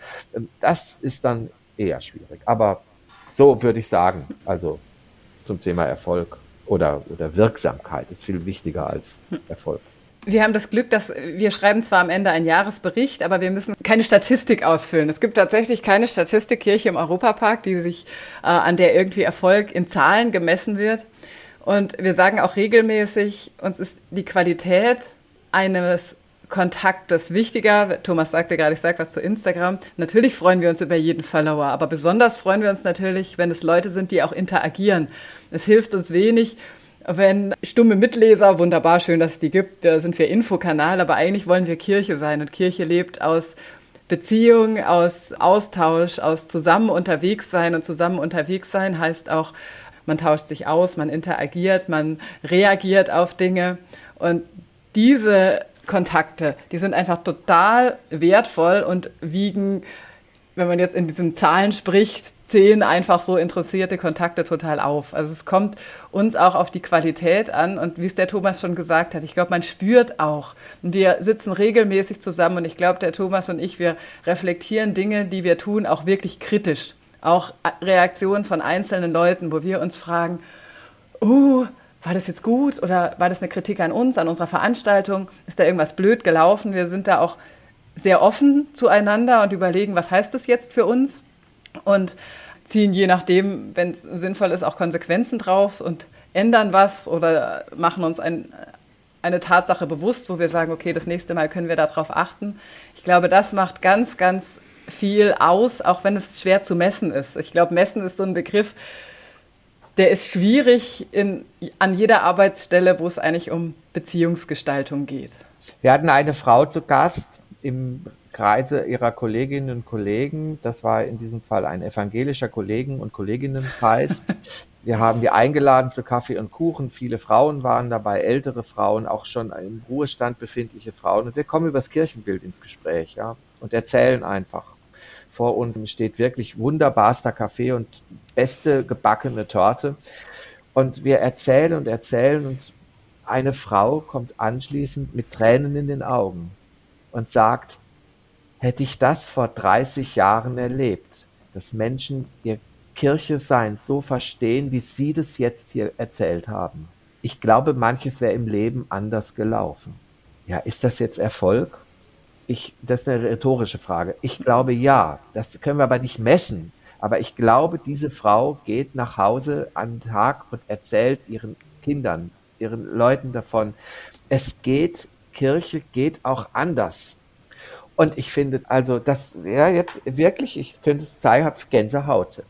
Das ist dann eher schwierig. Aber so würde ich sagen, also zum Thema Erfolg oder Wirksamkeit ist viel wichtiger als Erfolg. Wir haben das Glück, dass wir schreiben zwar am Ende einen Jahresbericht, aber wir müssen keine Statistik ausfüllen. Es gibt tatsächlich keine Statistik Kirche im Europapark, an der irgendwie Erfolg in Zahlen gemessen wird. Und wir sagen auch regelmäßig, uns ist die Qualität eines Kontaktes wichtiger. Thomas sagte gerade, ich sage was zu Instagram. Natürlich freuen wir uns über jeden Follower, aber besonders freuen wir uns natürlich, wenn es Leute sind, die auch interagieren. Es hilft uns wenig, wenn stumme Mitleser, wunderbar, schön, dass es die gibt, da sind wir Infokanal, aber eigentlich wollen wir Kirche sein und Kirche lebt aus Beziehung, aus Austausch, aus zusammen unterwegs sein und zusammen unterwegs sein heißt auch, man tauscht sich aus, man interagiert, man reagiert auf Dinge und diese Kontakte, die sind einfach total wertvoll und wiegen, wenn man jetzt in diesen Zahlen spricht, 10 einfach so interessierte Kontakte total auf. Also es kommt uns auch auf die Qualität an und wie es der Thomas schon gesagt hat, ich glaube, man spürt auch. Und wir sitzen regelmäßig zusammen und ich glaube, der Thomas und ich, wir reflektieren Dinge, die wir tun, auch wirklich kritisch. Auch Reaktionen von einzelnen Leuten, wo wir uns fragen, war das jetzt gut oder war das eine Kritik an uns, an unserer Veranstaltung? Ist da irgendwas blöd gelaufen? Wir sind da auch sehr offen zueinander und überlegen, was heißt das jetzt für uns? Und ziehen je nachdem, wenn es sinnvoll ist, auch Konsequenzen draus und ändern was oder machen uns eine Tatsache bewusst, wo wir sagen, okay, das nächste Mal können wir darauf achten. Ich glaube, das macht ganz, ganz viel aus, auch wenn es schwer zu messen ist. Ich glaube, messen ist so ein Begriff, der ist schwierig an jeder Arbeitsstelle, wo es eigentlich um Beziehungsgestaltung geht. Wir hatten eine Frau zu Gast im Kreise ihrer Kolleginnen und Kollegen. Das war in diesem Fall ein evangelischer Kollegen- und Kolleginnenkreis. Wir haben die eingeladen zu Kaffee und Kuchen. Viele Frauen waren dabei, ältere Frauen, auch schon im Ruhestand befindliche Frauen. Und wir kommen über das Kirchenbild ins Gespräch, ja, und erzählen einfach. Vor uns steht wirklich wunderbarster Kaffee und beste gebackene Torte. Und wir erzählen und eine Frau kommt anschließend mit Tränen in den Augen und sagt, hätte ich das vor 30 Jahren erlebt, dass Menschen ihr Kirche-Sein so verstehen, wie Sie das jetzt hier erzählt haben. Ich glaube, manches wäre im Leben anders gelaufen. Ja, ist das jetzt Erfolg? Das ist eine rhetorische Frage. Ich glaube, ja. Das können wir aber nicht messen. Aber ich glaube, diese Frau geht nach Hause an den Tag und erzählt ihren Kindern, ihren Leuten davon, Kirche geht auch anders. Und ich finde, also das, ja, jetzt wirklich, ich könnte es zeigen, habe Gänsehaut.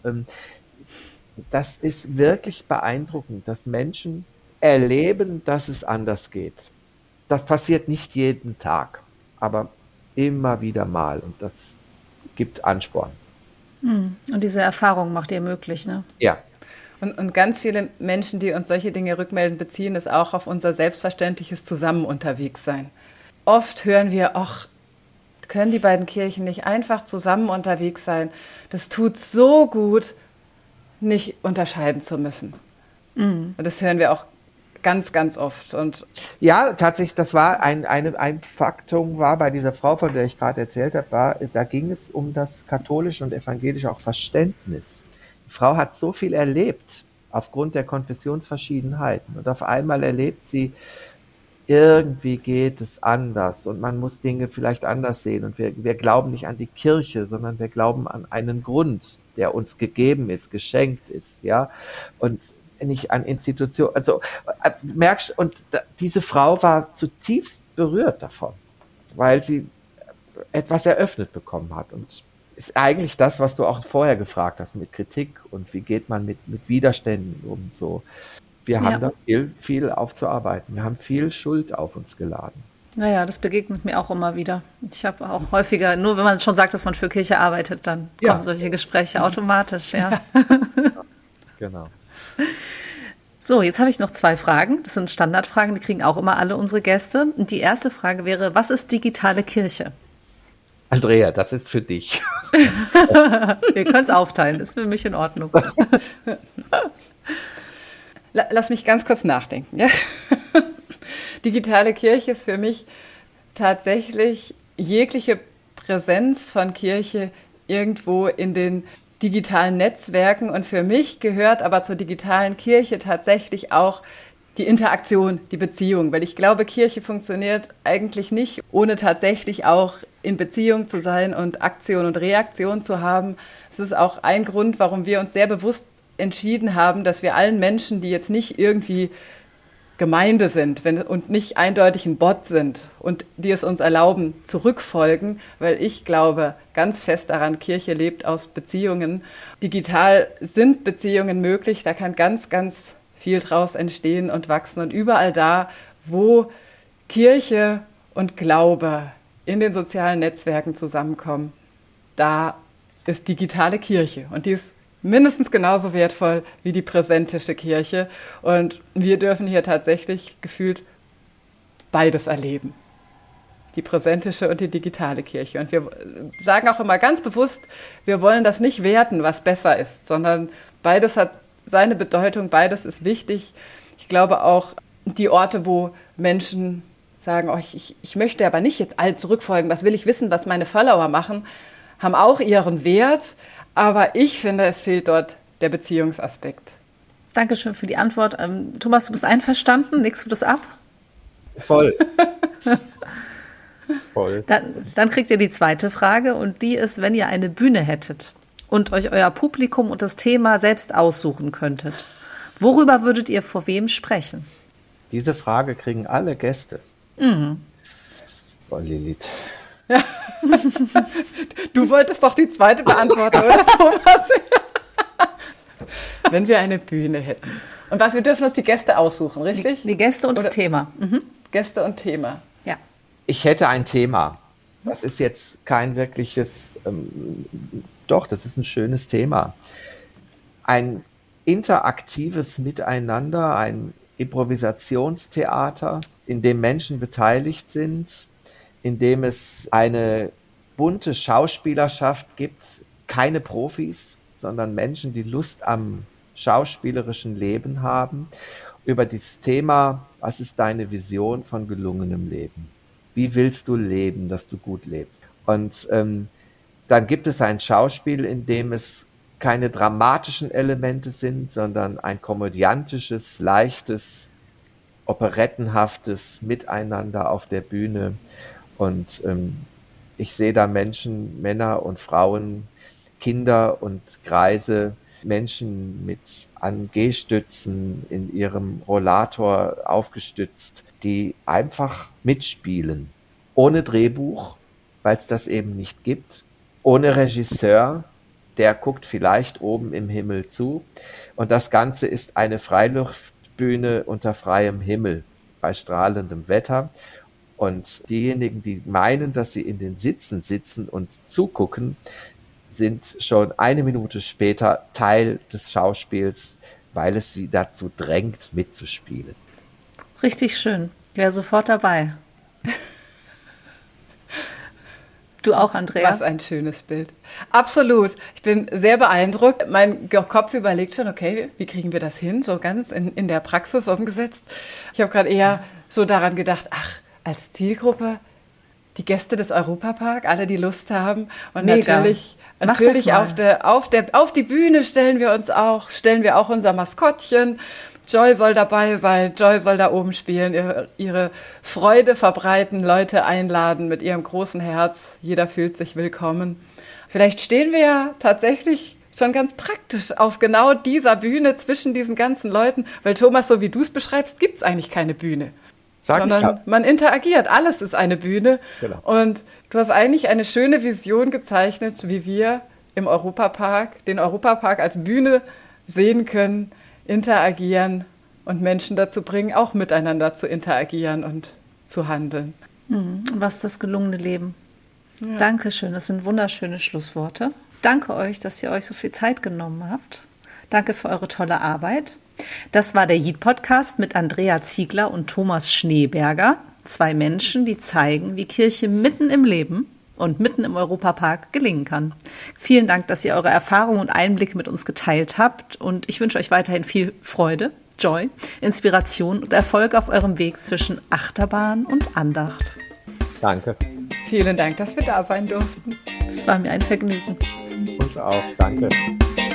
Das ist wirklich beeindruckend, dass Menschen erleben, dass es anders geht. Das passiert nicht jeden Tag, aber immer wieder mal. Und das gibt Ansporn. Und diese Erfahrung macht ihr möglich, ne? Ja. Und ganz viele Menschen, die uns solche Dinge rückmelden, beziehen es auch auf unser selbstverständliches Zusammen unterwegs sein. Oft hören wir, ach, können die beiden Kirchen nicht einfach zusammen unterwegs sein? Das tut so gut, nicht unterscheiden zu müssen. Und das hören wir auch ganz, ganz oft. Und ja, tatsächlich, das war ein Faktum, war bei dieser Frau, von der ich gerade erzählt habe, da ging es um das katholische und evangelische auch Verständnis. Die Frau hat so viel erlebt aufgrund der Konfessionsverschiedenheiten und auf einmal erlebt sie, irgendwie geht es anders und man muss Dinge vielleicht anders sehen und wir glauben nicht an die Kirche, sondern wir glauben an einen Grund, der uns gegeben ist, geschenkt ist, ja, und nicht an Institutionen. Also merkst, und diese Frau war zutiefst berührt davon, weil sie etwas eröffnet bekommen hat und ist eigentlich das, was du auch vorher gefragt hast mit Kritik und wie geht man mit Widerständen um, so. Wir haben da viel aufzuarbeiten. Wir haben viel Schuld auf uns geladen. Naja, das begegnet mir auch immer wieder. Ich habe auch häufiger, nur wenn man schon sagt, dass man für Kirche arbeitet, dann kommen solche Gespräche automatisch, ja. Genau. So, jetzt habe ich noch 2 Fragen. Das sind Standardfragen, die kriegen auch immer alle unsere Gäste. Und die erste Frage wäre, was ist digitale Kirche? Andrea, das ist für dich. Wir können es aufteilen, ist für mich in Ordnung. Lass mich ganz kurz nachdenken. Ja? Digitale Kirche ist für mich tatsächlich jegliche Präsenz von Kirche irgendwo in den digitalen Netzwerken. Und für mich gehört aber zur digitalen Kirche tatsächlich auch die Interaktion, die Beziehung. Weil ich glaube, Kirche funktioniert eigentlich nicht, ohne tatsächlich auch in Beziehung zu sein und Aktion und Reaktion zu haben. Es ist auch ein Grund, warum wir uns sehr bewusst entschieden haben, dass wir allen Menschen, die jetzt nicht irgendwie Gemeinde sind und nicht eindeutig ein Bot sind und die es uns erlauben, zurückfolgen, weil ich glaube ganz fest daran, Kirche lebt aus Beziehungen. Digital sind Beziehungen möglich, da kann ganz, ganz viel draus entstehen und wachsen. Und überall da, wo Kirche und Glaube in den sozialen Netzwerken zusammenkommen, da ist digitale Kirche. Und die ist mindestens genauso wertvoll wie die präsentische Kirche. Und wir dürfen hier tatsächlich gefühlt beides erleben. Die präsentische und die digitale Kirche. Und wir sagen auch immer ganz bewusst, wir wollen das nicht werten, was besser ist, sondern beides hat seine Bedeutung, beides ist wichtig. Ich glaube auch, die Orte, wo Menschen sagen, oh, ich möchte aber nicht jetzt allen zurückfolgen, was will ich wissen, was meine Follower machen, haben auch ihren Wert. Aber ich finde, es fehlt dort der Beziehungsaspekt. Dankeschön für die Antwort. Thomas, du bist einverstanden? Legst du das ab? Voll. Voll. Dann kriegt ihr die zweite Frage und die ist, wenn ihr eine Bühne hättet und euch euer Publikum und das Thema selbst aussuchen könntet, worüber würdet ihr vor wem sprechen? Diese Frage kriegen alle Gäste. Oh, Lilith. Ja. Du wolltest doch die zweite beantworten, oder Thomas? Wenn wir eine Bühne hätten. Und wir dürfen uns die Gäste aussuchen, richtig? Die Gäste und das Thema. Gäste und Thema. Ja. Ich hätte ein Thema. Das ist jetzt kein wirkliches, doch, das ist ein schönes Thema. Ein interaktives Miteinander, ein Improvisationstheater, in dem Menschen beteiligt sind, in dem es eine bunte Schauspielerschaft gibt, keine Profis, sondern Menschen, die Lust am schauspielerischen Leben haben, über dieses Thema, was ist deine Vision von gelungenem Leben? Wie willst du leben, dass du gut lebst? Und dann gibt es ein Schauspiel, in dem es keine dramatischen Elemente sind, sondern ein komödiantisches, leichtes, operettenhaftes Miteinander auf der Bühne. Und ich sehe da Menschen, Männer und Frauen, Kinder und Greise, Menschen mit an Gehstützen in ihrem Rollator aufgestützt, die einfach mitspielen. Ohne Drehbuch, weil es das eben nicht gibt. Ohne Regisseur, der guckt vielleicht oben im Himmel zu. Und das Ganze ist eine Freiluftbühne unter freiem Himmel bei strahlendem Wetter. Und diejenigen, die meinen, dass sie in den Sitzen sitzen und zugucken, sind schon eine Minute später Teil des Schauspiels, weil es sie dazu drängt, mitzuspielen. Richtig schön. Ich wäre sofort dabei. Du auch, Andrea? Was ein schönes Bild. Absolut. Ich bin sehr beeindruckt. Mein Kopf überlegt schon, okay, wie kriegen wir das hin? So ganz in der Praxis umgesetzt. Ich habe gerade eher so daran gedacht, als Zielgruppe die Gäste des Europapark, alle, die Lust haben. Und Mega. natürlich auf die Bühne stellen wir auch unser Maskottchen. Joy soll dabei sein, Joy soll da oben spielen, ihre Freude verbreiten, Leute einladen mit ihrem großen Herz. Jeder fühlt sich willkommen. Vielleicht stehen wir ja tatsächlich schon ganz praktisch auf genau dieser Bühne zwischen diesen ganzen Leuten, weil Thomas, so wie du es beschreibst, gibt es eigentlich keine Bühne. Sondern man interagiert, alles ist eine Bühne. Genau. Und du hast eigentlich eine schöne Vision gezeichnet, wie wir im Europapark, den Europapark als Bühne sehen können, interagieren und Menschen dazu bringen, auch miteinander zu interagieren und zu handeln. Was ist das gelungene Leben? Ja. Dankeschön, das sind wunderschöne Schlussworte. Danke euch, dass ihr euch so viel Zeit genommen habt. Danke für eure tolle Arbeit. Das war der JIT-Podcast mit Andrea Ziegler und Thomas Schneeberger. 2 Menschen, die zeigen, wie Kirche mitten im Leben und mitten im Europapark gelingen kann. Vielen Dank, dass ihr eure Erfahrungen und Einblicke mit uns geteilt habt. Und ich wünsche euch weiterhin viel Freude, Joy, Inspiration und Erfolg auf eurem Weg zwischen Achterbahn und Andacht. Danke. Vielen Dank, dass wir da sein durften. Es war mir ein Vergnügen. Uns auch. Danke.